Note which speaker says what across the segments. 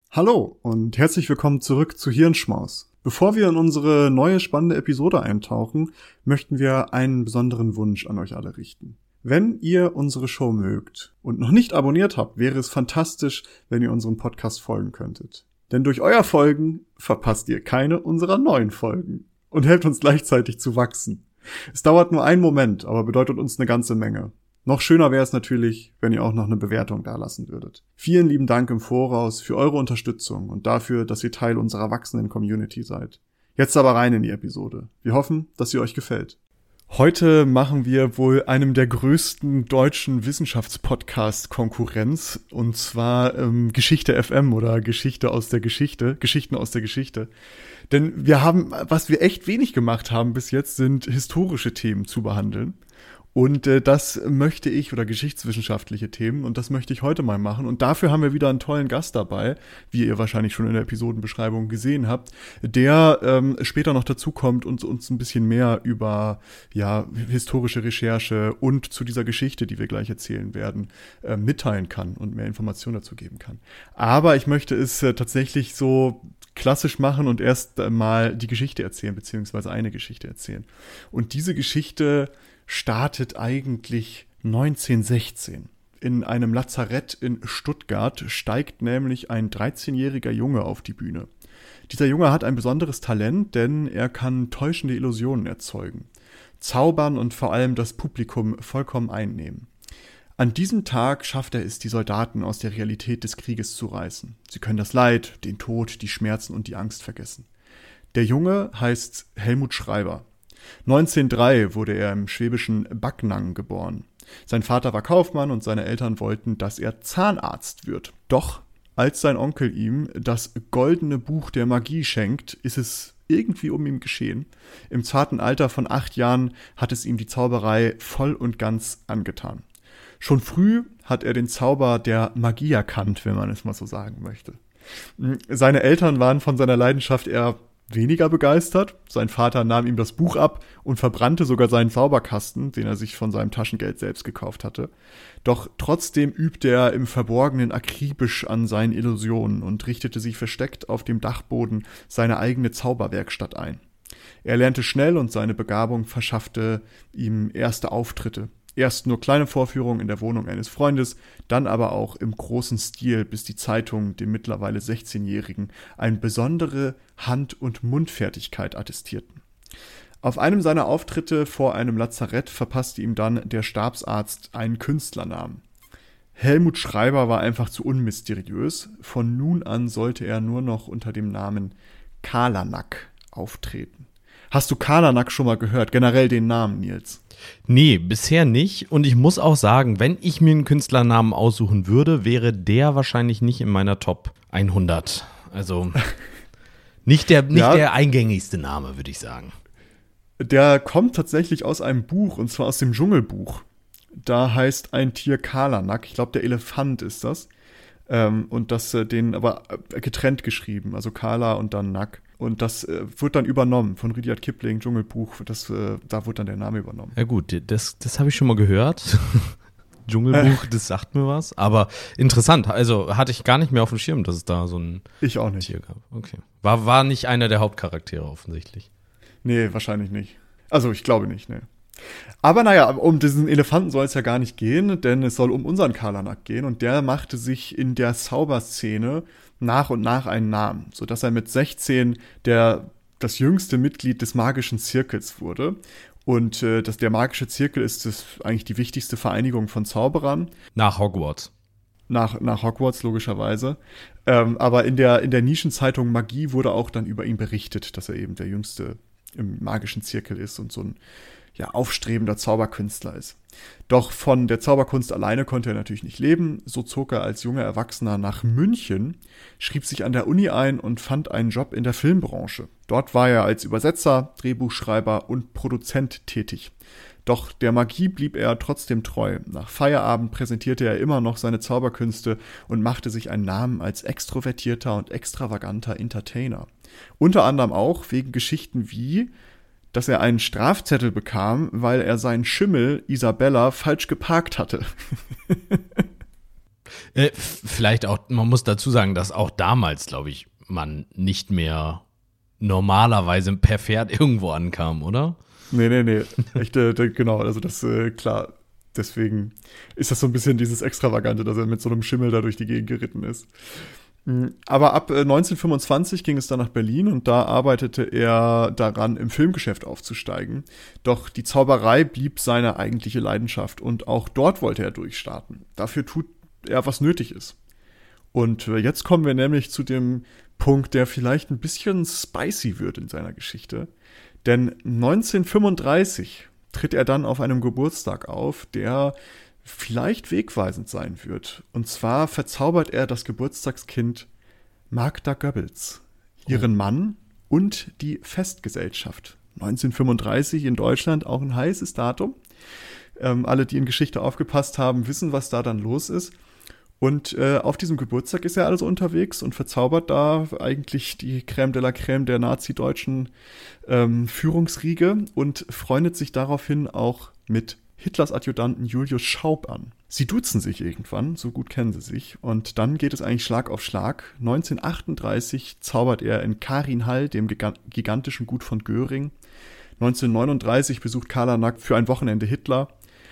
Speaker 1: Hallo und herzlich willkommen zurück zu Hirnschmaus. Bevor wir in unsere neue spannende Episode eintauchen, möchten wir einen besonderen Wunsch an euch alle richten. Wenn ihr unsere Show mögt und noch nicht abonniert habt, wäre es fantastisch, wenn ihr unserem Podcast folgen könntet. Denn durch euer Folgen verpasst ihr keine unserer neuen Folgen und helft uns gleichzeitig zu wachsen. Es dauert nur einen Moment, aber bedeutet uns eine ganze Menge. Noch schöner wäre es natürlich, wenn ihr auch noch eine Bewertung dalassen würdet. Vielen lieben Dank im Voraus für eure Unterstützung und dafür, dass ihr Teil unserer wachsenden Community seid. Jetzt aber rein in die Episode. Wir hoffen, dass sie euch gefällt. Heute machen wir wohl einem der größten deutschen Wissenschaftspodcasts Konkurrenz, und zwar Geschichte FM oder Geschichte aus der Geschichte, Geschichten aus der Geschichte. Denn was wir echt wenig gemacht haben bis jetzt, sind historische Themen zu behandeln. Und das möchte ich, oder geschichtswissenschaftliche Themen, und das möchte ich heute mal machen. Und dafür haben wir wieder einen tollen Gast dabei, wie ihr wahrscheinlich schon in der Episodenbeschreibung gesehen habt, der später noch dazu kommt und uns ein bisschen mehr über historische Recherche und zu dieser Geschichte, die wir gleich erzählen werden, mitteilen kann und mehr Informationen dazu geben kann. Aber ich möchte es tatsächlich so klassisch machen und erst mal die Geschichte erzählen, beziehungsweise eine Geschichte erzählen. Und diese Geschichte startet eigentlich 1916. In einem Lazarett in Stuttgart steigt nämlich ein 13-jähriger Junge auf die Bühne. Dieser Junge hat ein besonderes Talent, denn er kann täuschende Illusionen erzeugen, zaubern und vor allem das Publikum vollkommen einnehmen. An diesem Tag schafft er es, die Soldaten aus der Realität des Krieges zu reißen. Sie können das Leid, den Tod, die Schmerzen und die Angst vergessen. Der Junge heißt Helmut Schreiber. 1903 wurde er im schwäbischen Backnang geboren. Sein Vater war Kaufmann und seine Eltern wollten, dass er Zahnarzt wird. Doch als sein Onkel ihm das goldene Buch der Magie schenkt, ist es irgendwie um ihn geschehen. Im zarten Alter von 8 Jahren hat es ihm die Zauberei voll und ganz angetan. Schon früh hat er den Zauber der Magie erkannt, wenn man es mal so sagen möchte. Seine Eltern waren von seiner Leidenschaft eher weniger begeistert. Sein Vater nahm ihm das Buch ab und verbrannte sogar seinen Zauberkasten, den er sich von seinem Taschengeld selbst gekauft hatte. Doch trotzdem übte er im Verborgenen akribisch an seinen Illusionen und richtete sich versteckt auf dem Dachboden seine eigene Zauberwerkstatt ein. Er lernte schnell und seine Begabung verschaffte ihm erste Auftritte. Erst nur kleine Vorführungen in der Wohnung eines Freundes, dann aber auch im großen Stil, bis die Zeitungen dem mittlerweile 16-Jährigen eine besondere Hand- und Mundfertigkeit attestierten. Auf einem seiner Auftritte vor einem Lazarett verpasste ihm dann der Stabsarzt einen Künstlernamen. Helmut Schreiber war einfach zu unmysteriös. Von nun an sollte er nur noch unter dem Namen Kalanak auftreten. Hast du Kalanak schon mal gehört? Generell den Namen, Nils?
Speaker 2: Nee, bisher nicht. Und ich muss auch sagen, wenn ich mir einen Künstlernamen aussuchen würde, wäre der wahrscheinlich nicht in meiner Top 100. Also nicht der eingängigste Name, würde ich sagen.
Speaker 1: Der kommt tatsächlich aus einem Buch, und zwar aus dem Dschungelbuch. Da heißt ein Tier Kalanak. Ich glaube, der Elefant ist das. Und das den aber getrennt geschrieben, also Kala und dann Nack. Und das wird dann übernommen von Rudyard Kipling, Dschungelbuch. Da wird dann der Name übernommen.
Speaker 2: Ja gut, das habe ich schon mal gehört. Dschungelbuch, das sagt mir was. Aber interessant, also hatte ich gar nicht mehr auf dem Schirm, dass es da so ein
Speaker 1: Ich auch nicht.
Speaker 2: Tier gab. Okay. War nicht einer der Hauptcharaktere offensichtlich.
Speaker 1: Nee, wahrscheinlich nicht. Also ich glaube nicht, nee. Aber naja, um diesen Elefanten soll es ja gar nicht gehen, denn es soll um unseren Kalanak gehen, und der machte sich in der Zauberszene nach und nach einen Namen, sodass er mit 16 das jüngste Mitglied des magischen Zirkels wurde. Und der magische Zirkel ist eigentlich die wichtigste Vereinigung von Zauberern.
Speaker 2: Nach Hogwarts.
Speaker 1: Nach Hogwarts, logischerweise. Aber in der Nischenzeitung Magie wurde auch dann über ihn berichtet, dass er eben der jüngste im magischen Zirkel ist und so ein aufstrebender Zauberkünstler ist. Doch von der Zauberkunst alleine konnte er natürlich nicht leben. So zog er als junger Erwachsener nach München, schrieb sich an der Uni ein und fand einen Job in der Filmbranche. Dort war er als Übersetzer, Drehbuchschreiber und Produzent tätig. Doch der Magie blieb er trotzdem treu. Nach Feierabend präsentierte er immer noch seine Zauberkünste und machte sich einen Namen als extrovertierter und extravaganter Entertainer. Unter anderem auch wegen Geschichten wie, dass er einen Strafzettel bekam, weil er seinen Schimmel Isabella falsch geparkt hatte.
Speaker 2: Vielleicht auch, man muss dazu sagen, dass auch damals, glaube ich, man nicht mehr normalerweise per Pferd irgendwo ankam, oder?
Speaker 1: Nee. Echt, genau, also das, klar. Deswegen ist das so ein bisschen dieses Extravagante, dass er mit so einem Schimmel da durch die Gegend geritten ist. Aber ab 1925 ging es dann nach Berlin und da arbeitete er daran, im Filmgeschäft aufzusteigen. Doch die Zauberei blieb seine eigentliche Leidenschaft und auch dort wollte er durchstarten. Dafür tut er, was nötig ist. Und jetzt kommen wir nämlich zu dem Punkt, der vielleicht ein bisschen spicy wird in seiner Geschichte. Denn 1935 tritt er dann auf einem Geburtstag auf, der vielleicht wegweisend sein wird. Und zwar verzaubert er das Geburtstagskind Magda Goebbels, ihren Mann und die Festgesellschaft. 1935 in Deutschland, auch ein heißes Datum. Alle, die in Geschichte aufgepasst haben, wissen, was da dann los ist. Und auf diesem Geburtstag ist er also unterwegs und verzaubert da eigentlich die Crème de la Crème der nazi-deutschen Führungsriege und freundet sich daraufhin auch mit Hitlers Adjutanten Julius Schaub an. Sie duzen sich irgendwann, so gut kennen sie sich. Und dann geht es eigentlich Schlag auf Schlag. 1938 zaubert er in Karinhall, dem gigantischen Gut von Göring. 1939 besucht Karl-Nack für ein Wochenende Hitler.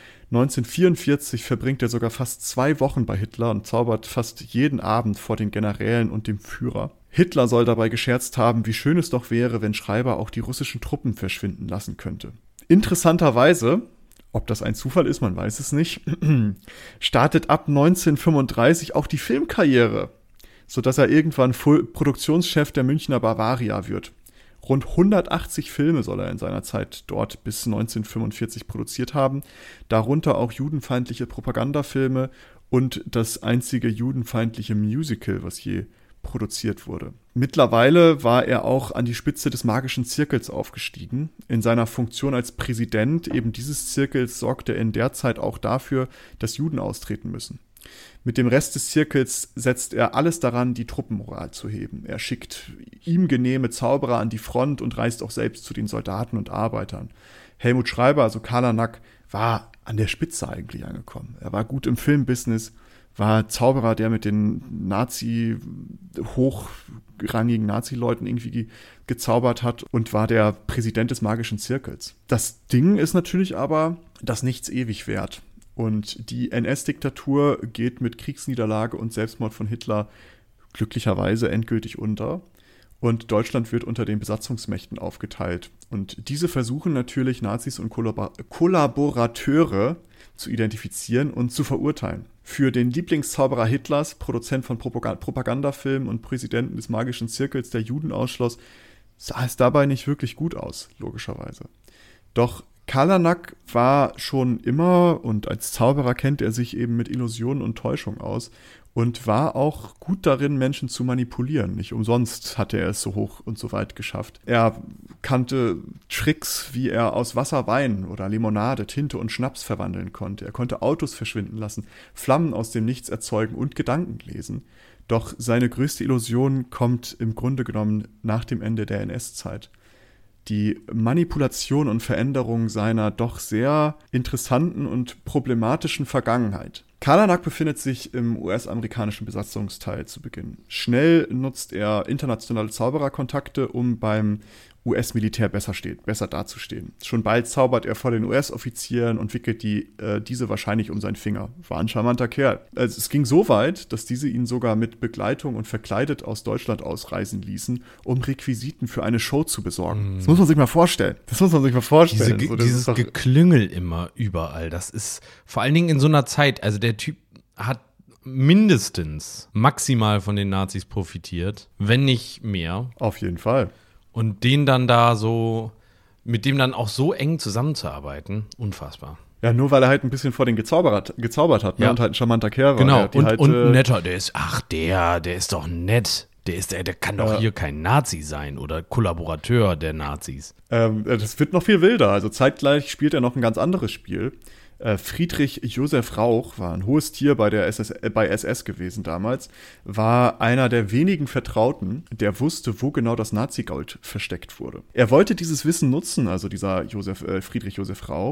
Speaker 1: 1944 verbringt er sogar fast 2 Wochen bei Hitler und zaubert fast jeden Abend vor den Generälen und dem Führer. Hitler soll dabei gescherzt haben, wie schön es doch wäre, wenn Schreiber auch die russischen Truppen verschwinden lassen könnte. Interessanterweise, ob das ein Zufall ist, man weiß es nicht, startet ab 1935 auch die Filmkarriere, sodass er irgendwann Produktionschef der Münchner Bavaria wird. Rund 180 Filme soll er in seiner Zeit dort bis 1945 produziert haben, darunter auch judenfeindliche Propagandafilme und das einzige judenfeindliche Musical, was je produziert wurde. Mittlerweile war er auch an die Spitze des Magischen Zirkels aufgestiegen. In seiner Funktion als Präsident eben dieses Zirkels sorgte er in der Zeit auch dafür, dass Juden austreten müssen. Mit dem Rest des Zirkels setzt er alles daran, die Truppenmoral zu heben. Er schickt ihm genehme Zauberer an die Front und reist auch selbst zu den Soldaten und Arbeitern. Helmut Schreiber, also Karl-Nack, war an der Spitze eigentlich angekommen. Er war gut im Filmbusiness, war Zauberer, der mit den hochrangigen Nazi-Leuten irgendwie gezaubert hat und war der Präsident des Magischen Zirkels. Das Ding ist natürlich aber, dass nichts ewig währt. Und die NS-Diktatur geht mit Kriegsniederlage und Selbstmord von Hitler glücklicherweise endgültig unter. Und Deutschland wird unter den Besatzungsmächten aufgeteilt. Und diese versuchen natürlich, Nazis und Kollaborateure zu identifizieren und zu verurteilen. Für den Lieblingszauberer Hitlers, Produzent von Propagandafilmen und Präsidenten des Magischen Zirkels, der Juden ausschloss, sah es dabei nicht wirklich gut aus, logischerweise. Doch Karl-Nack war schon immer, und als Zauberer kennt er sich eben mit Illusionen und Täuschung aus und war auch gut darin, Menschen zu manipulieren. Nicht umsonst hatte er es so hoch und so weit geschafft. Er kannte Tricks, wie er aus Wasser Wein oder Limonade, Tinte und Schnaps verwandeln konnte. Er konnte Autos verschwinden lassen, Flammen aus dem Nichts erzeugen und Gedanken lesen. Doch seine größte Illusion kommt im Grunde genommen nach dem Ende der NS-Zeit. Die Manipulation und Veränderung seiner doch sehr interessanten und problematischen Vergangenheit. Karl-Nack befindet sich im US-amerikanischen Besatzungsteil zu Beginn. Schnell nutzt er internationale Zaubererkontakte, um beim US-Militär besser dazustehen. Schon bald zaubert er vor den US-Offizieren und wickelt diese wahrscheinlich um seinen Finger. War ein charmanter Kerl. Also es ging so weit, dass diese ihn sogar mit Begleitung und verkleidet aus Deutschland ausreisen ließen, um Requisiten für eine Show zu besorgen. Das muss man sich mal vorstellen.
Speaker 2: Dieses Geklüngel immer überall, das ist vor allen Dingen in so einer Zeit, also der Typ hat mindestens maximal von den Nazis profitiert, wenn nicht mehr.
Speaker 1: Auf jeden Fall.
Speaker 2: Und den dann da so, mit dem dann auch so eng zusammenzuarbeiten, unfassbar.
Speaker 1: Ja, nur weil er halt ein bisschen vor den gezaubert hat, ne? Ja. Und halt ein charmanter Kerl war.
Speaker 2: Genau,
Speaker 1: und
Speaker 2: ein netter, der ist doch nett. Der kann doch hier kein Nazi sein oder Kollaborateur der Nazis.
Speaker 1: Das wird noch viel wilder. Also zeitgleich spielt er noch ein ganz anderes Spiel. Friedrich Josef Rauch war ein hohes Tier bei SS gewesen damals, war einer der wenigen Vertrauten, der wusste, wo genau das Nazi-Gold versteckt wurde. Er wollte dieses Wissen nutzen, also dieser Friedrich Josef Rauch,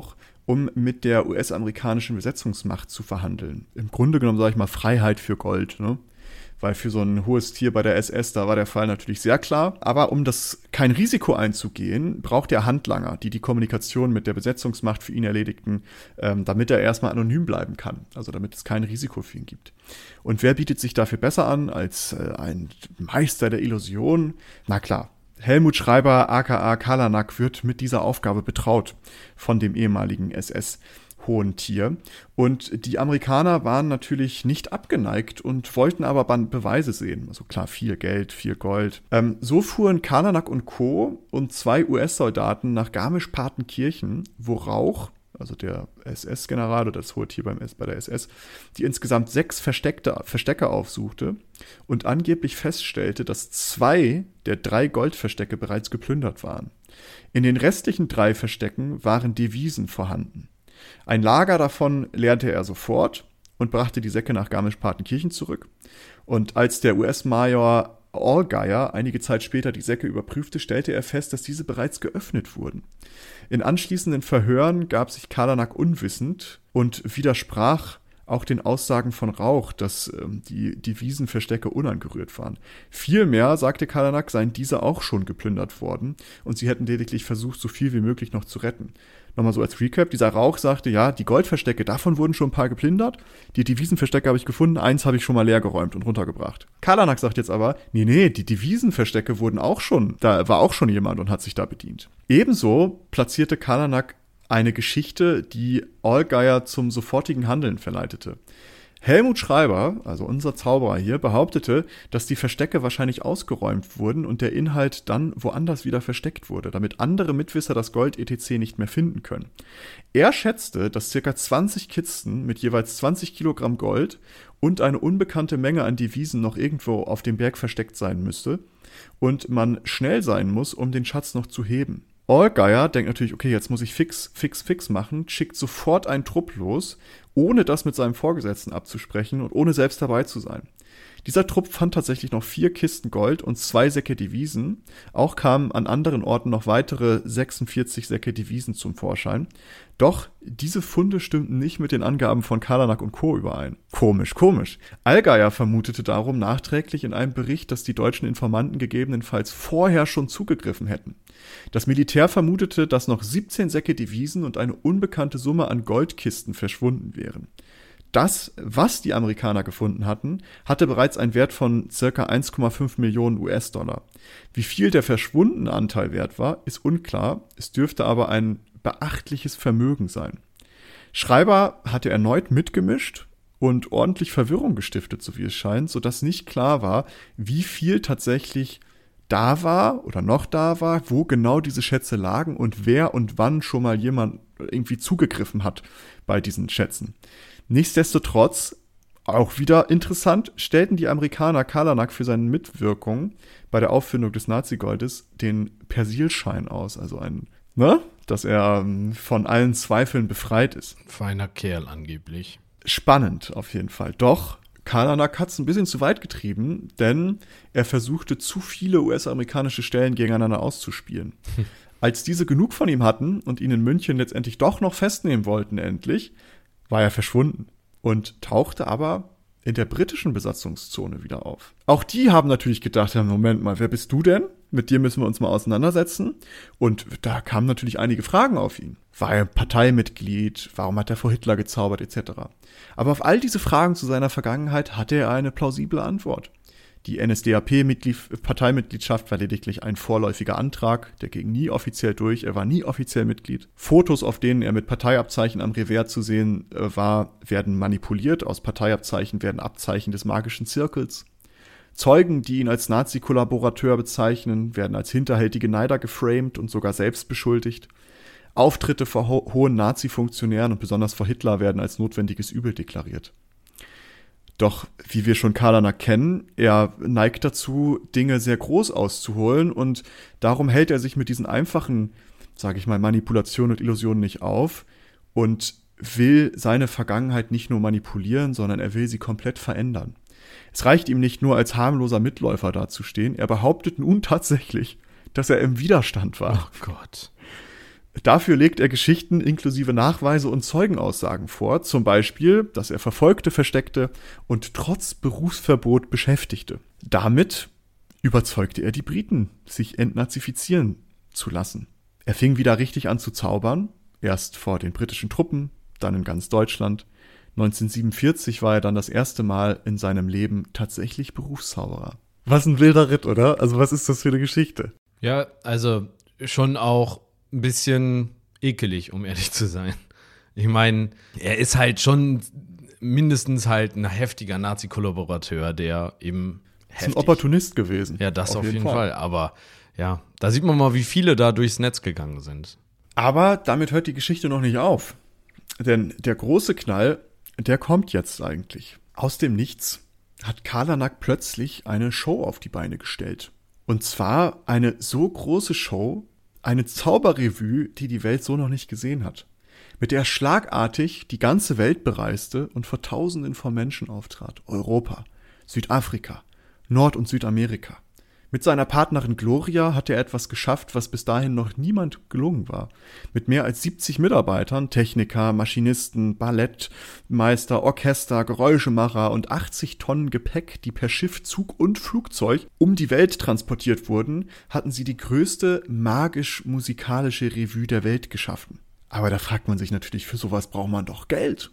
Speaker 1: um mit der US-amerikanischen Besetzungsmacht zu verhandeln. Im Grunde genommen, sage ich mal, Freiheit für Gold, ne? Weil für so ein hohes Tier bei der SS, da war der Fall natürlich sehr klar. Aber um das kein Risiko einzugehen, braucht er Handlanger, die Kommunikation mit der Besetzungsmacht für ihn erledigten, damit er erstmal anonym bleiben kann. Also damit es kein Risiko für ihn gibt. Und wer bietet sich dafür besser an als ein Meister der Illusion? Na klar, Helmut Schreiber aka Kalanak wird mit dieser Aufgabe betraut von dem ehemaligen SS-Hohen Tier. Und die Amerikaner waren natürlich nicht abgeneigt und wollten aber Beweise sehen. Also klar, viel Geld, viel Gold. So fuhren Kalanak und Co. und 2 US-Soldaten nach Garmisch-Partenkirchen, wo Rauch, also der SS-General oder das Hohe Tier bei der SS, die insgesamt 6 Verstecke aufsuchte und angeblich feststellte, dass 2 der 3 Goldverstecke bereits geplündert waren. In den restlichen 3 Verstecken waren Devisen vorhanden. Ein Lager davon leerte er sofort und brachte die Säcke nach Garmisch-Partenkirchen zurück. Und als der US-Major Allgeier einige Zeit später die Säcke überprüfte, stellte er fest, dass diese bereits geöffnet wurden. In anschließenden Verhören gab sich Kalanak unwissend und widersprach auch den Aussagen von Rauch, dass die Devisenverstecke unangerührt waren. Vielmehr, sagte Kalanak, seien diese auch schon geplündert worden und sie hätten lediglich versucht, so viel wie möglich noch zu retten. Nochmal so als Recap, dieser Rauch sagte, ja, die Goldverstecke, davon wurden schon ein paar geplündert, die Devisenverstecke habe ich gefunden, 1 habe ich schon mal leer geräumt und runtergebracht. Kalanak sagt jetzt aber, nee, die Devisenverstecke wurden auch schon, da war auch schon jemand und hat sich da bedient. Ebenso platzierte Kalanak eine Geschichte, die Allgeier zum sofortigen Handeln verleitete. Helmut Schreiber, also unser Zauberer hier, behauptete, dass die Verstecke wahrscheinlich ausgeräumt wurden und der Inhalt dann woanders wieder versteckt wurde, damit andere Mitwisser das Gold etc. nicht mehr finden können. Er schätzte, dass ca. 20 Kisten mit jeweils 20 Kilogramm Gold und eine unbekannte Menge an Devisen noch irgendwo auf dem Berg versteckt sein müsste und man schnell sein muss, um den Schatz noch zu heben. Allgeier denkt natürlich, okay, jetzt muss ich fix machen, schickt sofort einen Trupp los, ohne das mit seinem Vorgesetzten abzusprechen und ohne selbst dabei zu sein. Dieser Trupp fand tatsächlich noch 4 Kisten Gold und 2 Säcke Devisen. Auch kamen an anderen Orten noch weitere 46 Säcke Devisen zum Vorschein. Doch diese Funde stimmten nicht mit den Angaben von Kalanak und Co. überein. Komisch. Allgeier vermutete darum nachträglich in einem Bericht, dass die deutschen Informanten gegebenenfalls vorher schon zugegriffen hätten. Das Militär vermutete, dass noch 17 Säcke Devisen und eine unbekannte Summe an Goldkisten verschwunden wären. Das, was die Amerikaner gefunden hatten, hatte bereits einen Wert von ca. 1,5 Millionen US-Dollar. Wie viel der verschwundene Anteil wert war, ist unklar. Es dürfte aber ein beachtliches Vermögen sein. Schreiber hatte erneut mitgemischt und ordentlich Verwirrung gestiftet, so wie es scheint, sodass nicht klar war, wie viel tatsächlich da war oder noch da war, wo genau diese Schätze lagen und wer und wann schon mal jemand irgendwie zugegriffen hat bei diesen Schätzen. Nichtsdestotrotz, auch wieder interessant, stellten die Amerikaner Kalanak für seine Mitwirkung bei der Auffindung des Nazigoldes den Persilschein aus, also dass er von allen Zweifeln befreit ist.
Speaker 2: Feiner Kerl angeblich.
Speaker 1: Spannend auf jeden Fall. Doch Kalanak hat es ein bisschen zu weit getrieben, denn er versuchte zu viele US-amerikanische Stellen gegeneinander auszuspielen. Als diese genug von ihm hatten und ihn in München letztendlich doch noch festnehmen wollten endlich, war er verschwunden und tauchte aber in der britischen Besatzungszone wieder auf. Auch die haben natürlich gedacht, ja, Moment mal, wer bist du denn? Mit dir müssen wir uns mal auseinandersetzen. Und da kamen natürlich einige Fragen auf ihn. War er Parteimitglied? Warum hat er vor Hitler gezaubert? Etc. Aber auf all diese Fragen zu seiner Vergangenheit hatte er eine plausible Antwort. Die NSDAP-Parteimitgliedschaft war lediglich ein vorläufiger Antrag, der ging nie offiziell durch, er war nie offiziell Mitglied. Fotos, auf denen er mit Parteiabzeichen am Revers zu sehen war, werden manipuliert, aus Parteiabzeichen werden Abzeichen des magischen Zirkels. Zeugen, die ihn als Nazi-Kollaborateur bezeichnen, werden als hinterhältige Neider geframed und sogar selbst beschuldigt. Auftritte vor hohen Nazi-Funktionären und besonders vor Hitler werden als notwendiges Übel deklariert. Doch, wie wir schon Kalanak kennen, er neigt dazu, Dinge sehr groß auszuholen und darum hält er sich mit diesen einfachen, sage ich mal, Manipulationen und Illusionen nicht auf und will seine Vergangenheit nicht nur manipulieren, sondern er will sie komplett verändern. Es reicht ihm nicht nur als harmloser Mitläufer dazustehen, er behauptet nun tatsächlich, dass er im Widerstand war.
Speaker 2: Oh Gott.
Speaker 1: Dafür legt er Geschichten inklusive Nachweise und Zeugenaussagen vor, zum Beispiel, dass er Verfolgte versteckte und trotz Berufsverbot beschäftigte. Damit überzeugte er die Briten, sich entnazifizieren zu lassen. Er fing wieder richtig an zu zaubern, erst vor den britischen Truppen, dann in ganz Deutschland. 1947 war er dann das erste Mal in seinem Leben tatsächlich Berufszauberer. Was ein wilder Ritt, oder? Also was ist das für eine Geschichte?
Speaker 2: Ja, also schon auch ein bisschen ekelig, um ehrlich zu sein. Ich meine, er ist halt schon mindestens halt ein heftiger Nazi-Kollaborateur, der eben heftig...
Speaker 1: Ist ein Opportunist gewesen.
Speaker 2: Ja, das auf jeden Fall. Aber ja, da sieht man mal, wie viele da durchs Netz gegangen sind.
Speaker 1: Aber damit hört die Geschichte noch nicht auf. Denn der große Knall, der kommt jetzt eigentlich. Aus dem Nichts hat Kalanak plötzlich eine Show auf die Beine gestellt. Und zwar eine so große Show, eine Zauberrevue, die die Welt so noch nicht gesehen hat. Mit der er schlagartig die ganze Welt bereiste und vor Tausenden von Menschen auftrat. Europa, Südafrika, Nord- und Südamerika. Mit seiner Partnerin Gloria hat er etwas geschafft, was bis dahin noch niemand gelungen war. Mit mehr als 70 Mitarbeitern, Techniker, Maschinisten, Ballettmeister, Orchester, Geräuschemacher und 80 Tonnen Gepäck, die per Schiff, Zug und Flugzeug um die Welt transportiert wurden, hatten sie die größte magisch-musikalische Revue der Welt geschaffen. Aber da fragt man sich natürlich, für sowas braucht man doch Geld.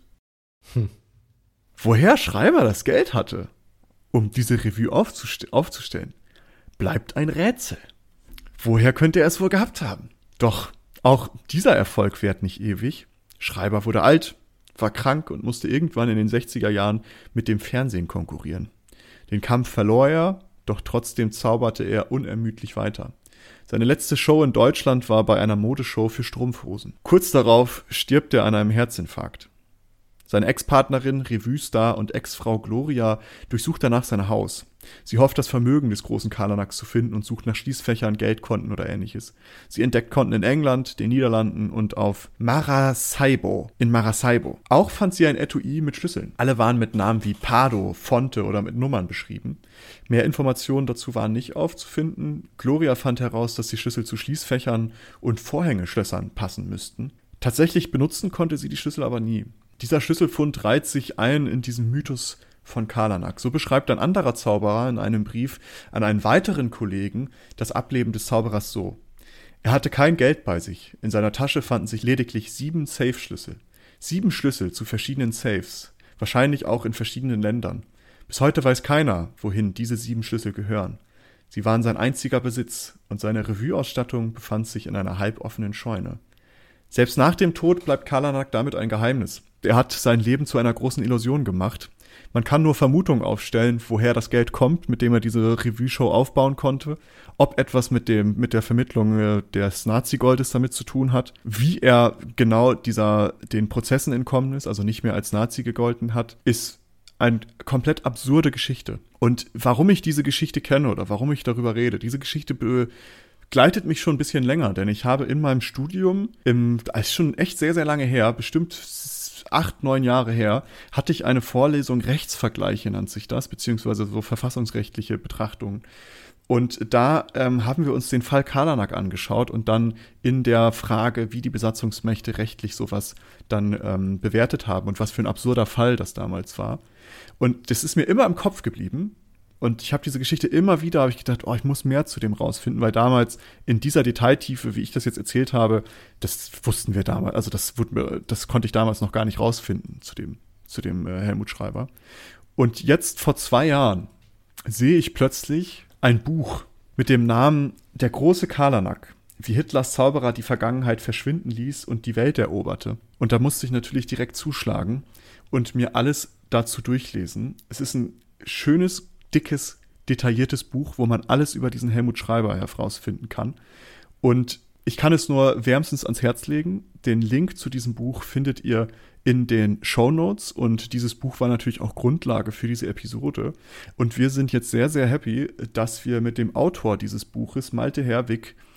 Speaker 1: Woher Schreiber das Geld hatte, um diese Revue aufzustellen, bleibt ein Rätsel. Woher könnte er es wohl gehabt haben? Doch auch dieser Erfolg währt nicht ewig. Schreiber wurde alt, war krank und musste irgendwann in den 60er Jahren mit dem Fernsehen konkurrieren. Den Kampf verlor er, doch trotzdem zauberte er unermüdlich weiter. Seine letzte Show in Deutschland war bei einer Modeshow für Strumpfhosen. Kurz darauf stirbt er an einem Herzinfarkt. Seine Ex-Partnerin, Revue-Star und Ex-Frau Gloria durchsucht danach sein Haus. Sie hofft, das Vermögen des großen Kalanaks zu finden und sucht nach Schließfächern, Geldkonten oder ähnliches. Sie entdeckt Konten in England, den Niederlanden und auf Maracaibo, in Maracaibo. Auch fand sie ein Etui mit Schlüsseln. Alle waren mit Namen wie Pardo, Fonte oder mit Nummern beschrieben. Mehr Informationen dazu waren nicht aufzufinden. Gloria fand heraus, dass die Schlüssel zu Schließfächern und Vorhängeschlössern passen müssten. Tatsächlich benutzen konnte sie die Schlüssel aber nie. Dieser Schlüsselfund reiht sich ein in diesen Mythos von Kalanak. So beschreibt ein anderer Zauberer in einem Brief an einen weiteren Kollegen das Ableben des Zauberers so. Er hatte kein Geld bei sich. In seiner Tasche fanden sich lediglich 7 Safe-Schlüssel. 7 Schlüssel zu verschiedenen Safes. Wahrscheinlich auch in verschiedenen Ländern. Bis heute weiß keiner, wohin diese 7 Schlüssel gehören. Sie waren sein einziger Besitz und seine Revue-Ausstattung befand sich in einer halboffenen Scheune. Selbst nach dem Tod bleibt Kalanak damit ein Geheimnis. Er hat sein Leben zu einer großen Illusion gemacht. Man kann nur Vermutungen aufstellen, woher das Geld kommt, mit dem er diese Revue-Show aufbauen konnte, ob etwas mit der Vermittlung des Nazi-Goldes damit zu tun hat, wie er genau den Prozessen entkommen ist, also nicht mehr als Nazi gegolten hat, ist eine komplett absurde Geschichte. Und warum ich diese Geschichte kenne oder warum ich darüber rede, diese Geschichte begleitet mich schon ein bisschen länger, denn ich habe in meinem Studium, das ist schon echt sehr, sehr lange her, bestimmt 8, 9 Jahre her, hatte ich eine Vorlesung Rechtsvergleiche, nennt sich das, beziehungsweise so verfassungsrechtliche Betrachtungen. Und da haben wir uns den Fall Kalanak angeschaut und dann in der Frage, wie die Besatzungsmächte rechtlich sowas dann bewertet haben und was für ein absurder Fall das damals war. Und das ist mir immer im Kopf geblieben. Und ich habe diese Geschichte immer wieder, habe ich gedacht, ich muss mehr zu dem rausfinden, weil damals in dieser Detailtiefe, wie ich das jetzt erzählt habe, das wussten wir damals, also das konnte ich damals noch gar nicht rausfinden zu dem Helmut Schreiber. Und jetzt vor 2 Jahren sehe ich plötzlich ein Buch mit dem Namen Der große Kalanak, wie Hitlers Zauberer die Vergangenheit verschwinden ließ und die Welt eroberte. Und da musste ich natürlich direkt zuschlagen und mir alles dazu durchlesen. Es ist ein schönes, dickes, detailliertes Buch, wo man alles über diesen Helmut Schreiber herausfinden kann. Und ich kann es nur wärmstens ans Herz legen. Den Link zu diesem Buch findet ihr in den Shownotes und dieses Buch war natürlich auch Grundlage für diese Episode. Und wir sind jetzt sehr, sehr happy, dass wir mit dem Autor dieses Buches, Malte Herwig,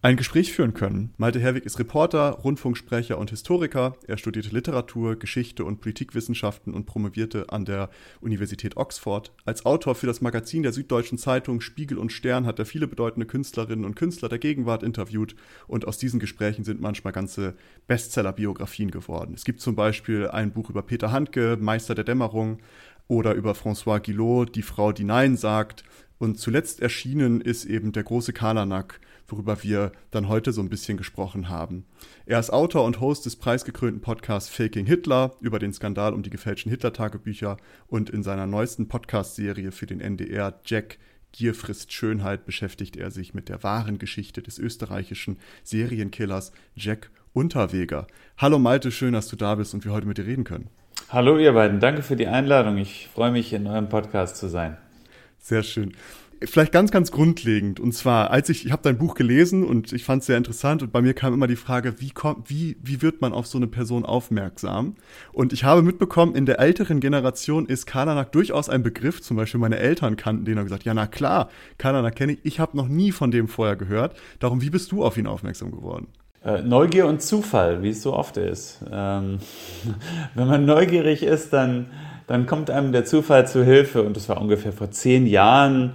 Speaker 1: ein Gespräch führen können. Malte Herwig ist Reporter, Rundfunksprecher und Historiker. Er studierte Literatur, Geschichte und Politikwissenschaften und promovierte an der Universität Oxford. Als Autor für das Magazin der Süddeutschen Zeitung Spiegel und Stern hat er viele bedeutende Künstlerinnen und Künstler der Gegenwart interviewt und aus diesen Gesprächen sind manchmal ganze Bestseller-Biografien geworden. Es gibt zum Beispiel ein Buch über Peter Handke, Meister der Dämmerung, oder über François Guillot, die Frau, die Nein sagt. Und zuletzt erschienen ist eben der große Kalanak, worüber wir dann heute so ein bisschen gesprochen haben. Er ist Autor und Host des preisgekrönten Podcasts Faking Hitler über den Skandal um die gefälschten Hitler-Tagebücher und in seiner neuesten Podcast-Serie für den NDR Jack Gier frisst Schönheit beschäftigt er sich mit der wahren Geschichte des österreichischen Serienkillers Jack Unterweger. Hallo Malte, schön, dass du da bist und wir heute mit dir reden können.
Speaker 3: Hallo ihr beiden, danke für die Einladung. Ich freue mich, in eurem Podcast zu sein.
Speaker 1: Sehr schön. Vielleicht ganz, ganz grundlegend. Und zwar, ich habe dein Buch gelesen und ich fand es sehr interessant und bei mir kam immer die Frage, wie wird man auf so eine Person aufmerksam? Und ich habe mitbekommen, in der älteren Generation ist Kalanak durchaus ein Begriff. Zum Beispiel meine Eltern kannten den und gesagt, ja na klar, Kalanak kenne ich. Ich habe noch nie von dem vorher gehört. Darum, wie bist du auf ihn aufmerksam geworden?
Speaker 3: Neugier und Zufall, wie es so oft ist. Wenn man neugierig ist, dann kommt einem der Zufall zu Hilfe. Und das war ungefähr vor 10 Jahren,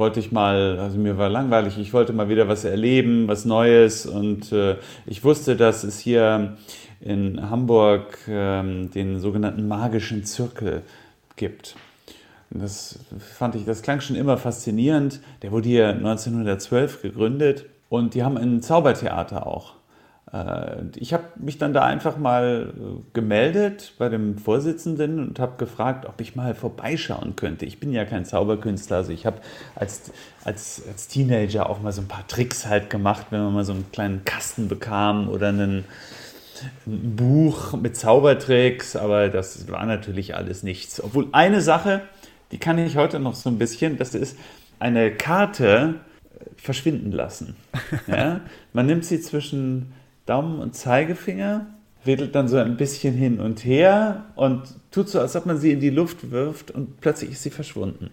Speaker 3: mir war langweilig, ich wollte mal wieder was erleben, was Neues. Und ich wusste, dass es hier in Hamburg den sogenannten magischen Zirkel gibt. Und das klang schon immer faszinierend. Der wurde hier 1912 gegründet und die haben ein Zaubertheater auch. Ich habe mich dann da einfach mal gemeldet bei dem Vorsitzenden und habe gefragt, ob ich mal vorbeischauen könnte. Ich bin ja kein Zauberkünstler, also ich habe als Teenager auch mal so ein paar Tricks halt gemacht, wenn man mal so einen kleinen Kasten bekam oder ein Buch mit Zaubertricks, aber das war natürlich alles nichts. Obwohl eine Sache, die kann ich heute noch so ein bisschen, das ist eine Karte verschwinden lassen. Ja? Man nimmt sie zwischen Daumen und Zeigefinger, wedelt dann so ein bisschen hin und her und tut so, als ob man sie in die Luft wirft und plötzlich ist sie verschwunden.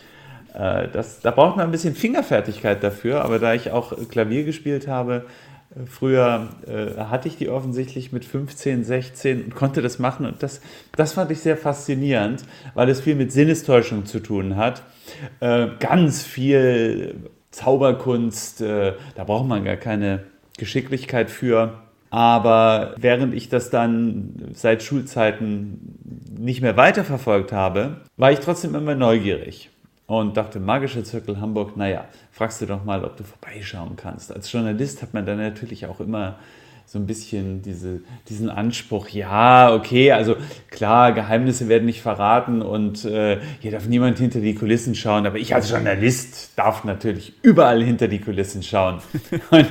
Speaker 3: Da braucht man ein bisschen Fingerfertigkeit dafür, aber da ich auch Klavier gespielt habe, früher hatte ich die offensichtlich mit 15, 16 und konnte das machen und das fand ich sehr faszinierend, weil es viel mit Sinnestäuschung zu tun hat. Ganz viel Zauberkunst, da braucht man gar keine Geschicklichkeit für, aber während ich das dann seit Schulzeiten nicht mehr weiterverfolgt habe, war ich trotzdem immer neugierig und dachte, magischer Zirkel Hamburg, naja, fragst du doch mal, ob du vorbeischauen kannst. Als Journalist hat man dann natürlich auch immer so ein bisschen diesen Anspruch, ja, okay, also klar, Geheimnisse werden nicht verraten und hier darf niemand hinter die Kulissen schauen, aber ich als Journalist darf natürlich überall hinter die Kulissen schauen. Und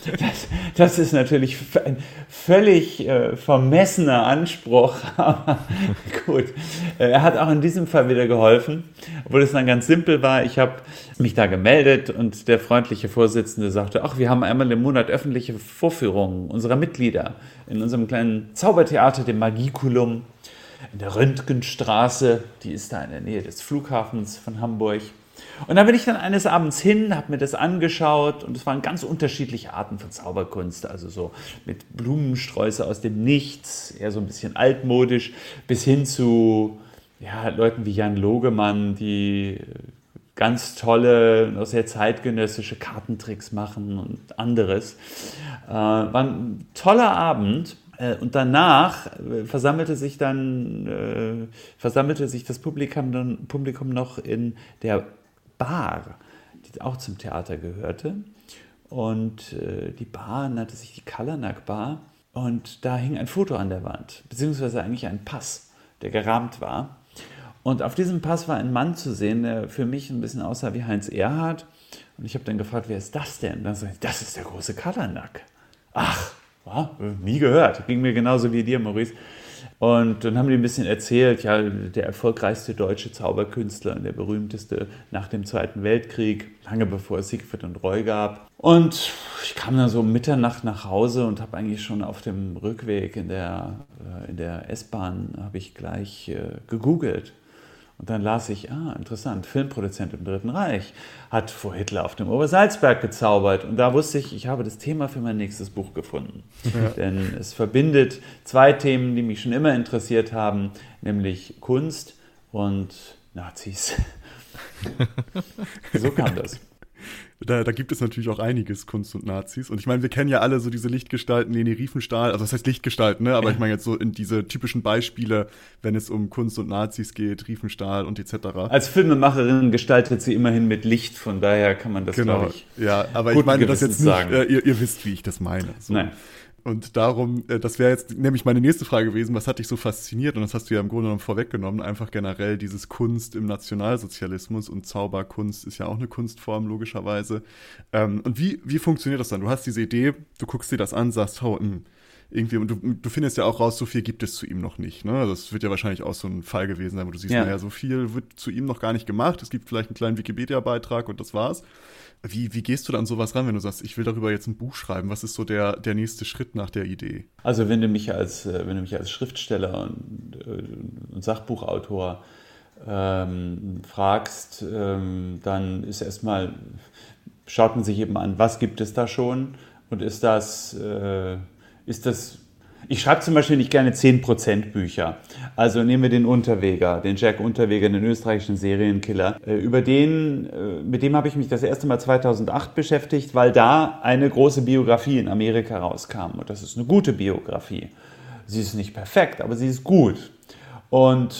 Speaker 3: das ist natürlich ein völlig vermessener Anspruch, aber gut, er hat auch in diesem Fall wieder geholfen, obwohl es dann ganz simpel war. Ich habe mich da gemeldet und der freundliche Vorsitzende sagte, ach, wir haben einmal im Monat öffentliche Vorführungen unserer Mitglieder in unserem kleinen Zaubertheater, dem Magiculum, in der Röntgenstraße, die ist da in der Nähe des Flughafens von Hamburg. Und da bin ich dann eines Abends hin, habe mir das angeschaut und es waren ganz unterschiedliche Arten von Zauberkunst, also so mit Blumensträuße aus dem Nichts, eher so ein bisschen altmodisch, bis hin zu Leuten wie Jan Logemann, die ganz tolle, noch sehr zeitgenössische Kartentricks machen und anderes. War ein toller Abend und danach versammelte sich das Publikum noch in der Bar, die auch zum Theater gehörte. Und die Bar nannte sich die Kalanak Bar und da hing ein Foto an der Wand, beziehungsweise eigentlich ein Pass, der gerahmt war. Und auf diesem Pass war ein Mann zu sehen, der für mich ein bisschen aussah wie Heinz Erhardt. Und ich habe dann gefragt, wer ist das denn? Und dann sagte ich, das ist der große Kalanak. Ach, nie gehört. Ging mir genauso wie dir, Maurice. Und dann haben die ein bisschen erzählt, ja, der erfolgreichste deutsche Zauberkünstler und der berühmteste nach dem Zweiten Weltkrieg, lange bevor es Siegfried und Roy gab. Und ich kam dann so um Mitternacht nach Hause und habe eigentlich schon auf dem Rückweg in der S-Bahn habe ich gleich gegoogelt Und dann las ich, interessant, Filmproduzent im Dritten Reich, hat vor Hitler auf dem Obersalzberg gezaubert. Und da wusste ich, ich habe das Thema für mein nächstes Buch gefunden. Ja. Denn es verbindet zwei Themen, die mich schon immer interessiert haben, nämlich Kunst und Nazis. So kam das.
Speaker 1: Da gibt es natürlich auch einiges, Kunst und Nazis. Und ich meine, wir kennen ja alle so diese Lichtgestalten, Leni Riefenstahl, also das heißt Lichtgestalten, ne? Aber ich meine jetzt so in diese typischen Beispiele, wenn es um Kunst und Nazis geht, Riefenstahl und etc.
Speaker 3: Als Filmemacherin gestaltet sie immerhin mit Licht, von daher kann man das, glaube ich,
Speaker 1: ja, aber ich meine das jetzt nicht, ihr wisst, wie ich das meine. So.
Speaker 3: Nein.
Speaker 1: Und darum, das wäre jetzt nämlich meine nächste Frage gewesen, was hat dich so fasziniert? Und das hast du ja im Grunde genommen vorweggenommen, einfach generell dieses Kunst im Nationalsozialismus, und Zauberkunst ist ja auch eine Kunstform, logischerweise. Und wie funktioniert das dann? Du hast diese Idee, du guckst dir das an, sagst, irgendwie, und du findest ja auch raus, so viel gibt es zu ihm noch nicht, ne? Das wird ja wahrscheinlich auch so ein Fall gewesen sein, wo du siehst, naja, so viel wird zu ihm noch gar nicht gemacht. Es gibt vielleicht einen kleinen Wikipedia-Beitrag und das war's. Wie gehst du dann sowas ran, wenn du sagst, ich will darüber jetzt ein Buch schreiben? Was ist so der nächste Schritt nach der Idee?
Speaker 3: Also wenn du mich als Schriftsteller und Sachbuchautor fragst, dann ist schaut man sich eben an, was gibt es da schon, und ist das ich schreibe zum Beispiel nicht gerne 10% Bücher. Also nehmen wir den Unterweger, den Jack Unterweger, den österreichischen Serienkiller. Mit dem habe ich mich das erste Mal 2008 beschäftigt, weil da eine große Biografie in Amerika rauskam. Und das ist eine gute Biografie. Sie ist nicht perfekt, aber sie ist gut. Und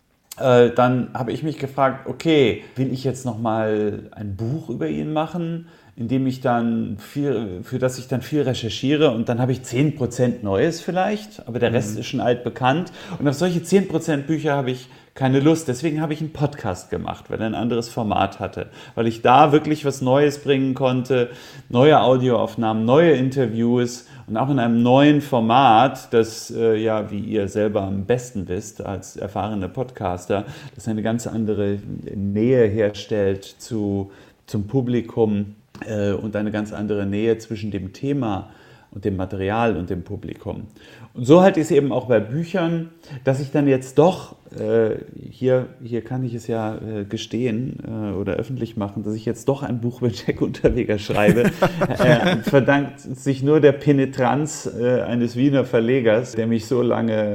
Speaker 3: dann habe ich mich gefragt, okay, will ich jetzt nochmal ein Buch über ihn machen, indem ich dann für das ich dann viel recherchiere, und dann habe ich 10% Neues vielleicht, aber der Rest ist schon altbekannt. Und auf solche 10% Bücher habe ich keine Lust. Deswegen habe ich einen Podcast gemacht, weil er ein anderes Format hatte. Weil ich da wirklich was Neues bringen konnte, neue Audioaufnahmen, neue Interviews und auch in einem neuen Format, das wie ihr selber am besten wisst als erfahrene Podcaster, das eine ganz andere Nähe herstellt zum Publikum und eine ganz andere Nähe zwischen dem Thema und dem Material und dem Publikum. Und so halte ich es eben auch bei Büchern, dass ich dann jetzt doch, hier kann ich es ja gestehen oder öffentlich machen, dass ich jetzt doch ein Buch über Jack Unterweger schreibe, verdankt sich nur der Penetranz eines Wiener Verlegers, der mich so